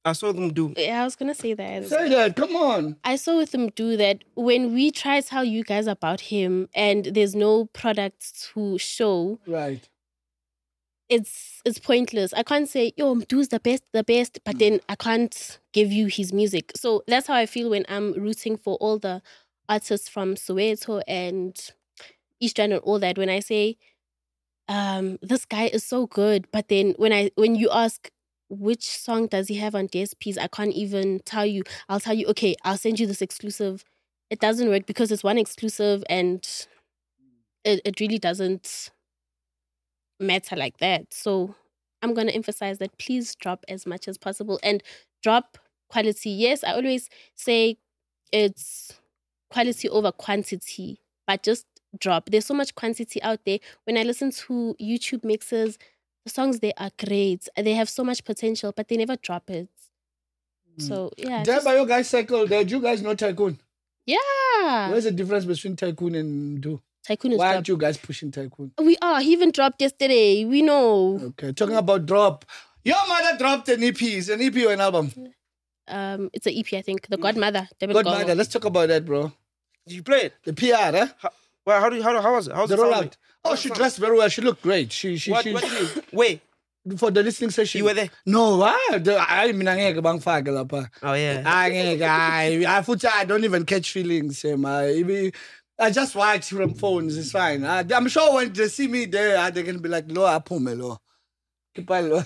I saw them do. Yeah, I was gonna say that. Say that. Come on. I saw with him do that when we try to tell you guys about him and there's no product to show, Right. it's it's pointless. I can't say, yo, Mdu's the best, the best, but then I can't give you his music. So that's how I feel when I'm rooting for all the artists from Soweto and Eastern and all that. When I say, um, this guy is so good, but then when I when you ask which song does he have on D S Ps, I can't even tell you. I'll tell you, okay, I'll send you this exclusive. It doesn't work because it's one exclusive and it, it really doesn't matter like that. So I'm going to emphasize that please drop as much as possible and drop quality. Yes, I always say it's quality over quantity, but just drop. There's so much quantity out there. When I listen to YouTube mixes, the songs, they are great. They have so much potential, but they never drop it. So, yeah. There just- by your guys circle, did you guys know Tycoon? yeah. Where's the difference between Tycoon and Do? Tycoon is Why dropped. aren't you guys pushing Tycoon? We are. He even dropped yesterday. We know. Okay, talking about drop. Your mother dropped an E P. Is an E P or an album? Um, It's an E P, I think. The Godmother. David Godmother. Gogo. Let's talk about that, bro. Did you play it? The P R, eh? Well, how do you, how, how was it? How's The it sound rollout. like? Oh, she dressed very well. She looked great. She, she, What, she, what do you Wait, for the listening session. you were there? No, why? The- I mean, angeke bangifake lapha. Oh, yeah. Angeke, I, I, futhi I don't even catch feelings. Um, I, I just watch from phones. It's fine. I, I'm sure when they see me there, uh, they're gonna be like, "Lo, aphume lo." Keep on lo.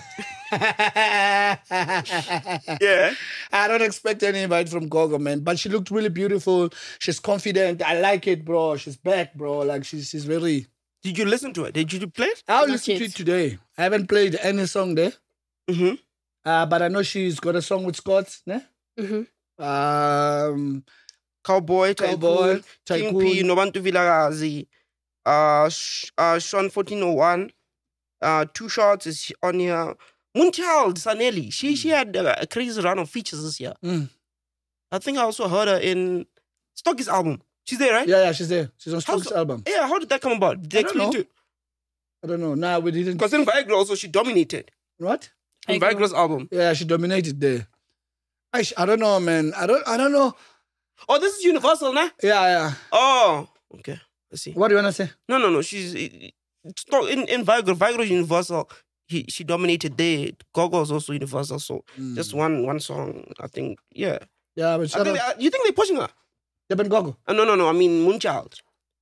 Yeah. I don't expect any invite from Gogo, man. But she looked really beautiful. She's confident. I like it, bro. She's back, bro. Like she's she's very. Did you listen to it? Did you play it? I'll Not listen to yet. it today. I haven't played any song there. Mm-hmm. Uh, but I know she's got a song with Scott, ne? Mm-hmm. Um, Cowboy, Cowboy, Tycoon, Tycoon. King P, Nobantu Vilagazi, uh, Sh- uh, Sean fourteen oh one, uh, Two Shots is on here. Moonchild Sanelli, she she had uh, a crazy run of features this year. Mm. I think I also heard her in Stocky's album. She's there, right? yeah, yeah, she's there. She's on How's Stokes' the- album. Yeah, how did that come about? Did they I don't explain know. it? I don't know. Nah, we didn't. Because in Viagra also she dominated. What? In Viagra. Viagra's album. Yeah, she dominated there. I, sh- I don't know, man. I don't. I don't know. Oh, this is Universal, nah? Yeah, yeah. Oh, okay. Let's see. What do you wanna say? No, no, no. She's it's not in in Viagra. Viagra is Universal. He she dominated there. Gogo is also Universal. So just one one song. I think. Yeah. Yeah, but I shout think out. they, you think they're pushing her? Deben Gogo. Uh, no, no, no. I mean Moonchild.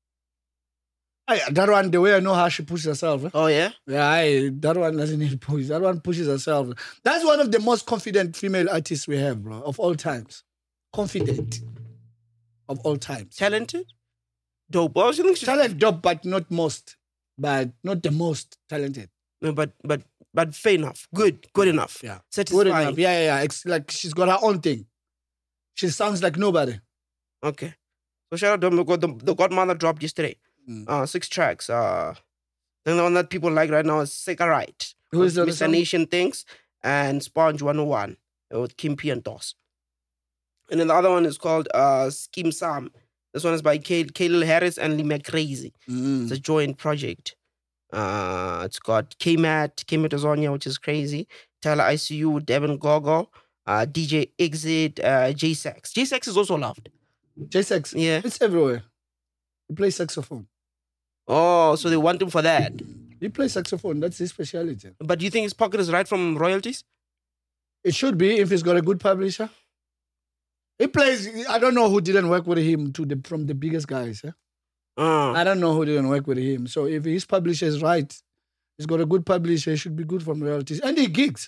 I, that one, the way I know how she pushes herself. eh? Oh yeah. Yeah, I, that one doesn't need push. That one pushes herself. That's one of the most confident female artists we have, bro, of all times. Confident of all times. Talented. Dope. Well, you think she's Talent, dope, but not most. But not the most talented. no, but but but fair enough. Good. Good enough. Yeah. Satisfying. Good enough. Yeah, yeah, yeah. It's like she's got her own thing. She sounds like nobody. Okay. So shout out to them. The, the Godmother dropped yesterday. Mm. Uh, six tracks. Uh, then the one that people like right now is Sekarite. Who is the other Mister song? Nation Things and Sponge one oh one uh, with Kim P and Dos. And then the other one is called uh, Scheme Sam. This one is by Kay- Kaylil Harris and Lee McCrazy. Mm. It's a joint project. Uh, it's got K-Mat, K-Mat is on here, which is crazy. Tyler I C U, Devin Gogo, uh, D J Exit, uh, J-Sax. J-Sax is also loved. J-Sex. Yeah. It's everywhere. He plays saxophone. Oh, so they want him for that. He plays saxophone. That's his specialty. But do you think his pocket is right from royalties? It should be if he's got a good publisher. He plays. I don't know who didn't work with him to the from the biggest guys. Eh? Uh, I don't know who didn't work with him. So if his publisher is right, he's got a good publisher. He should be good from royalties, and he gigs.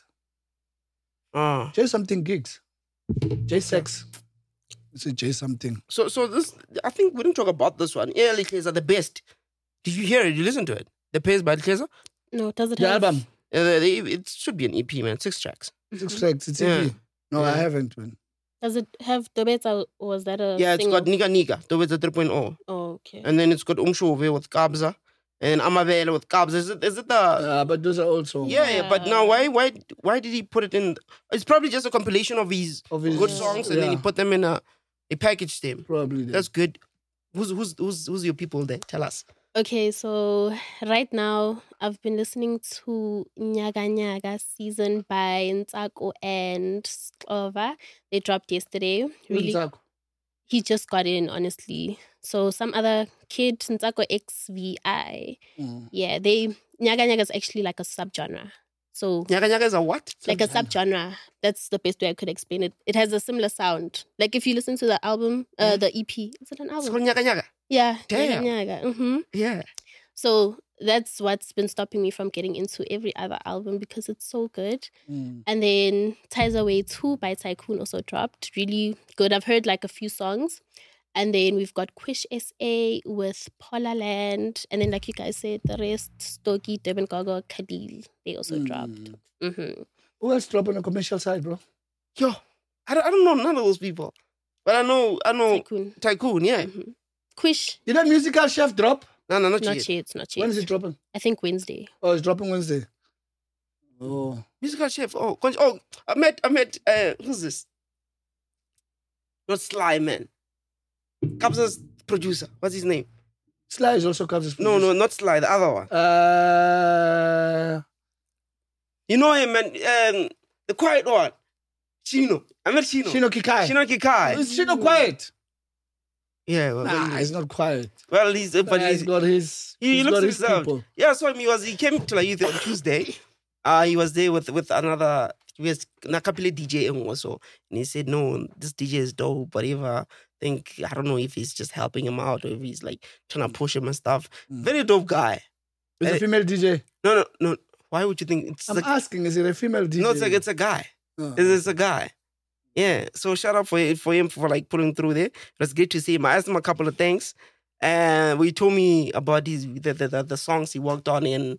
uh. J something gigs. J Sex. It's a J something. So, so this, I think we didn't talk about this one. Yeah, Litleza, the best. Did you hear it? Did you listen to it? The Pays by Litleza? No, does it The have... album Uh, they, it should be an E P, man. Six tracks. six tracks. It's Yeah. E P. No, I Yeah. haven't. Man. Does it have Dobeta or was that a Yeah, it's single? got Nika Nika, Dobeta three point oh. Oh, okay. And then it's got Umshove with Kabza. And Amabele with Kabza. Is it, is it the... Uh, but those are also yeah, yeah, but now why why why did he put it in? It's probably just a compilation of his, Of his- good songs, and then he yeah. put them in a, a package them. probably. That's good. Who's who's who's who's your people there? Tell us. Okay, so right now I've been listening to Nyaga Nyaga season by Ntsako and Slova. They dropped yesterday. Really, Ntsako? he just got in, honestly. So some other kid, Ntsako X V I. Mm. Yeah, they Nyaga Nyaga is actually like a subgenre. So Nyaga Nyaga is a what? like a subgenre. That's the best way I could explain it. It has a similar sound. Like if you listen to the album, uh, the E P, is it an It's album? called Nyaga Nyaga. Yeah, Damn. Nyaga Nyaga. Mm-hmm. Yeah. So that's what's been stopping me from getting into every other album because it's so good. Mm. And then Ties Away two by Tycoon also dropped. Really good. I've heard like a few songs. And then we've got Quish S A with Paula Land. And then, like you guys said, the rest, Stogie, Devin Gaga, Khalil, they also dropped. Mm-hmm. Who else dropped on the commercial side, bro? Yo, I don't, I don't know none of those people. But I know, I know Tycoon. Tycoon, yeah. Mm-hmm. Quish, Did that musical chef drop? No, no, not, not yet. yet, not yet. When is it dropping? I think Wednesday. Oh, it's dropping Wednesday. Oh. Musical chef. Oh, con- oh, I met, I met, uh, who's this? Not Sly, man. Kabza's producer. What's his name? Sly is also Kabza's No, no, not Sly, the other one. Uh, You know him, man. Um, the quiet one. Chino. I met Chino. Shino Kikai. Chino Kikai. Is Shino quiet? Yeah, well, Nah, well, he's not quiet. well, he's, but Nah, he's, he's got his, he, he he's looks got his himself. people. Yeah, I saw him. He was. He came to like youth on Tuesday. Uh, he was there with with another. He was Nakapile D J also, and he said, "No, this D J is dope. Whatever. I think I don't know if he's just helping him out or if he's like trying to push him and stuff. Mm. Very dope guy. He's Eh, a female D J. No, no, no. Why would you think it's I'm like, asking, is it a female D J? no? It's like it's a guy. Oh. It's, it's a guy. Yeah. So shout out for for him for like putting through there. It was great to see him. I asked him a couple of things, and he told me about his the the, the, the songs he worked on in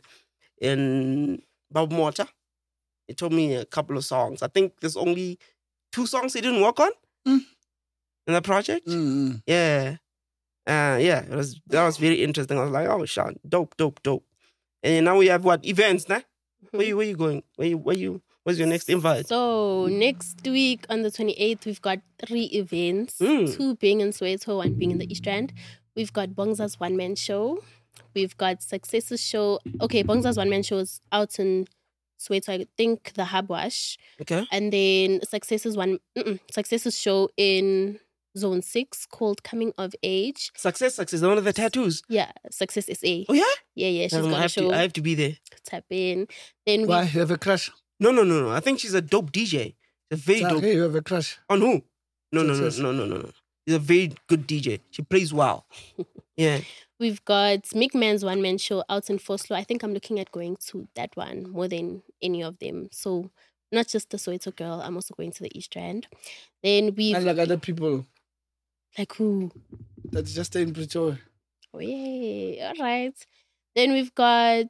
in Bob Morta. He told me a couple of songs. I think there's only two songs he didn't work on Mm. in the project. Mm-hmm. Yeah. Uh, yeah, it was that was very interesting. I was like, oh, Sean, dope, dope, dope. And now we have what events, nah? Where you where you going? Where you where you where's your next invite? So next week on the twenty-eighth, we've got three events. Mm. Two being in Soweto, one being in the East Rand. We've got Bongza's one-man show. We've got Success's show. Okay, Bongza's one-man show is out in Soweto, I think the Habwash. Okay. And then Success's one mm-mm, Success's show in Zone six called Coming of Age. Success, success. The one of the tattoos. Yeah, Success S A. Oh yeah. Yeah, yeah, she's Um, got I a have show. to I have to be there. Tap in. Then we Why? You have a crush? No, no, no, no. I think she's a dope D J. She's a very dope. Hey, you have a crush. On who? No, no, no, Success. no, no, no, no. She's a very good D J. She plays well. Yeah. We've got Mick Man's one man show out in Foslo. I think I'm looking at going to that one more than any of them. So not just the Soweto girl, I'm also going to the East Rand. Then we've And like other people like who? that's just in Pretoria. Oh yeah, all right. Then we've got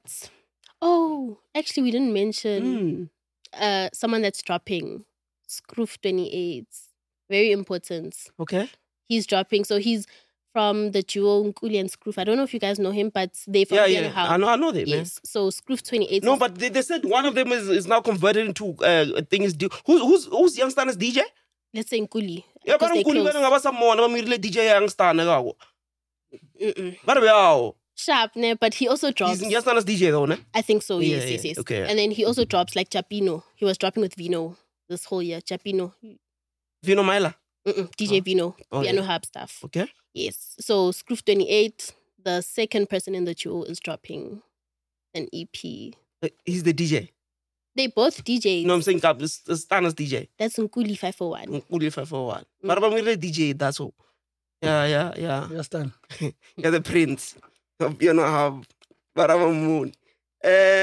oh, actually we didn't mention Mm. uh someone that's dropping. Scroof twenty-eight. Very important. Okay. He's dropping. So he's from the duo Nkuli and Scroof. I don't know if you guys know him, but they from Yeah, Piano yeah. House. I know, I know them, man. Yes. So Scroof twenty-eight. No, is- but they, they said one of them is, is now converted into uh, things. Do who's who's who's Youngstars D J? let's say Nkuli. Yeah, because but they Nkuli close. ba ngaba sa mona ba mirile D J Youngstars na gago. Mm-mm. Ba re yawo. Sharp, ne? But he also drops. He's Youngstars D J though, ne? I think so. Yeah, Yes, yeah, yes, yes. okay. And then he also drops like Chapino. He was dropping with Vino this whole year. Chapino, Vino Maila. Mm-mm. D J Vino, Oh, piano yeah. hub stuff. Okay. Yes. So Scroof twenty-eight, the second person in the duo, is dropping an E P. Uh, He's the D J. They both D Js. You know what I'm saying? Kap, It's it's Stana's D J. That's Nkuli five oh one. Nkuli five four one. Mm. But ba mirile D J, that's all. Yeah, yeah, yeah. You understand? You're the prince of Piano Hub. Baraba Moon. Uh,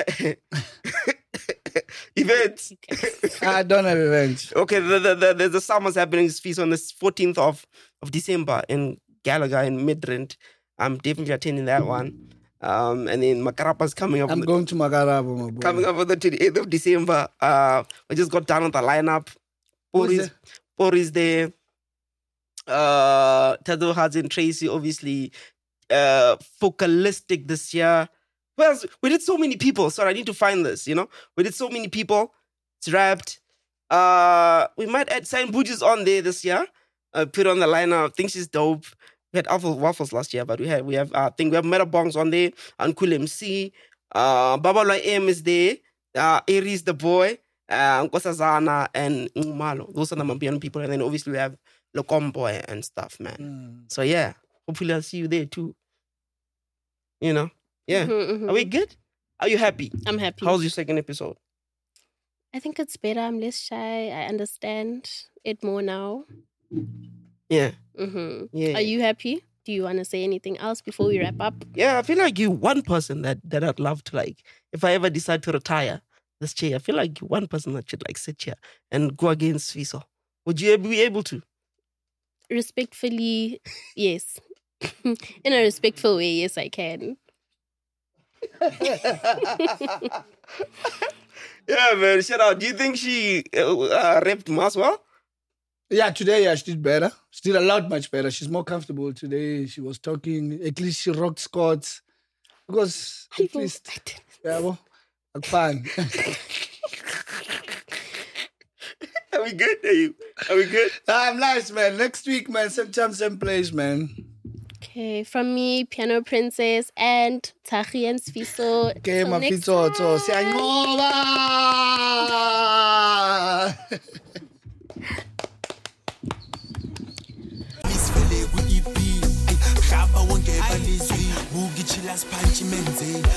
events. I don't have revenge. Okay, the, the, the, there's a Summers Happening feast on the fourteenth of, of December in Gallagher in Midrand. I'm definitely attending that one. Um, and then Makarapa's coming up. I'm on the, going to Magarabo, my boy. coming up on the twenty-eighth of December. Uh, we just got down on the lineup. Who's Pori's, Pori's there. Uh, Tado Hudson, Tracy, obviously. Uh, Focalistic this year. Well, we did so many people. Sorry, I need to find this, you know? We did so many people. It's wrapped. Uh, we might add Sign Bujis on there this year. Uh, put on the lineup. I think she's dope. we had waffles, waffles last year, but we had we have uh, I think we have Meta Bongs on there, and Cool M C, uh, Babalwa M is there, uh, Aries the boy, uh, Nkosazana and Ngumalo. Those are the Mambian people, and then obviously we have Lokomboy and stuff, man. Mm. So yeah, hopefully I'll see you there too. You know, yeah. Mhm, mhm. Are we good? Are you happy? I'm happy. How's your second episode? I think it's better. I'm less shy. I understand it more now. Yeah, hmm yeah. Are you happy? Do you want to say anything else before we wrap up? Yeah, I feel like you one person that that I'd love to like. If I ever decide to retire this chair, I feel like you one person that should like sit here and go against Fiso. Would you be able to? Respectfully, yes. In a respectful way, yes, I can. Yeah, man. Shout out. Do you think she uh, uh, repped Mas well? Yeah, today, yeah, she did better. She did a lot much better. She's more comfortable today. She was talking. At least she rocked Scots. Because I at know, least, I didn't. yeah, well, like, fine. Are we good? Are, you, are we good? I'm nice, man. Next week, man, same time, same place, man. Okay, from me, Piano Princess and Tahi and Sfiso. Okay, Till next mafitso, so time. siyanqoba. Isifele ku-E P hlaba wonke balizwi buki chillers punch menze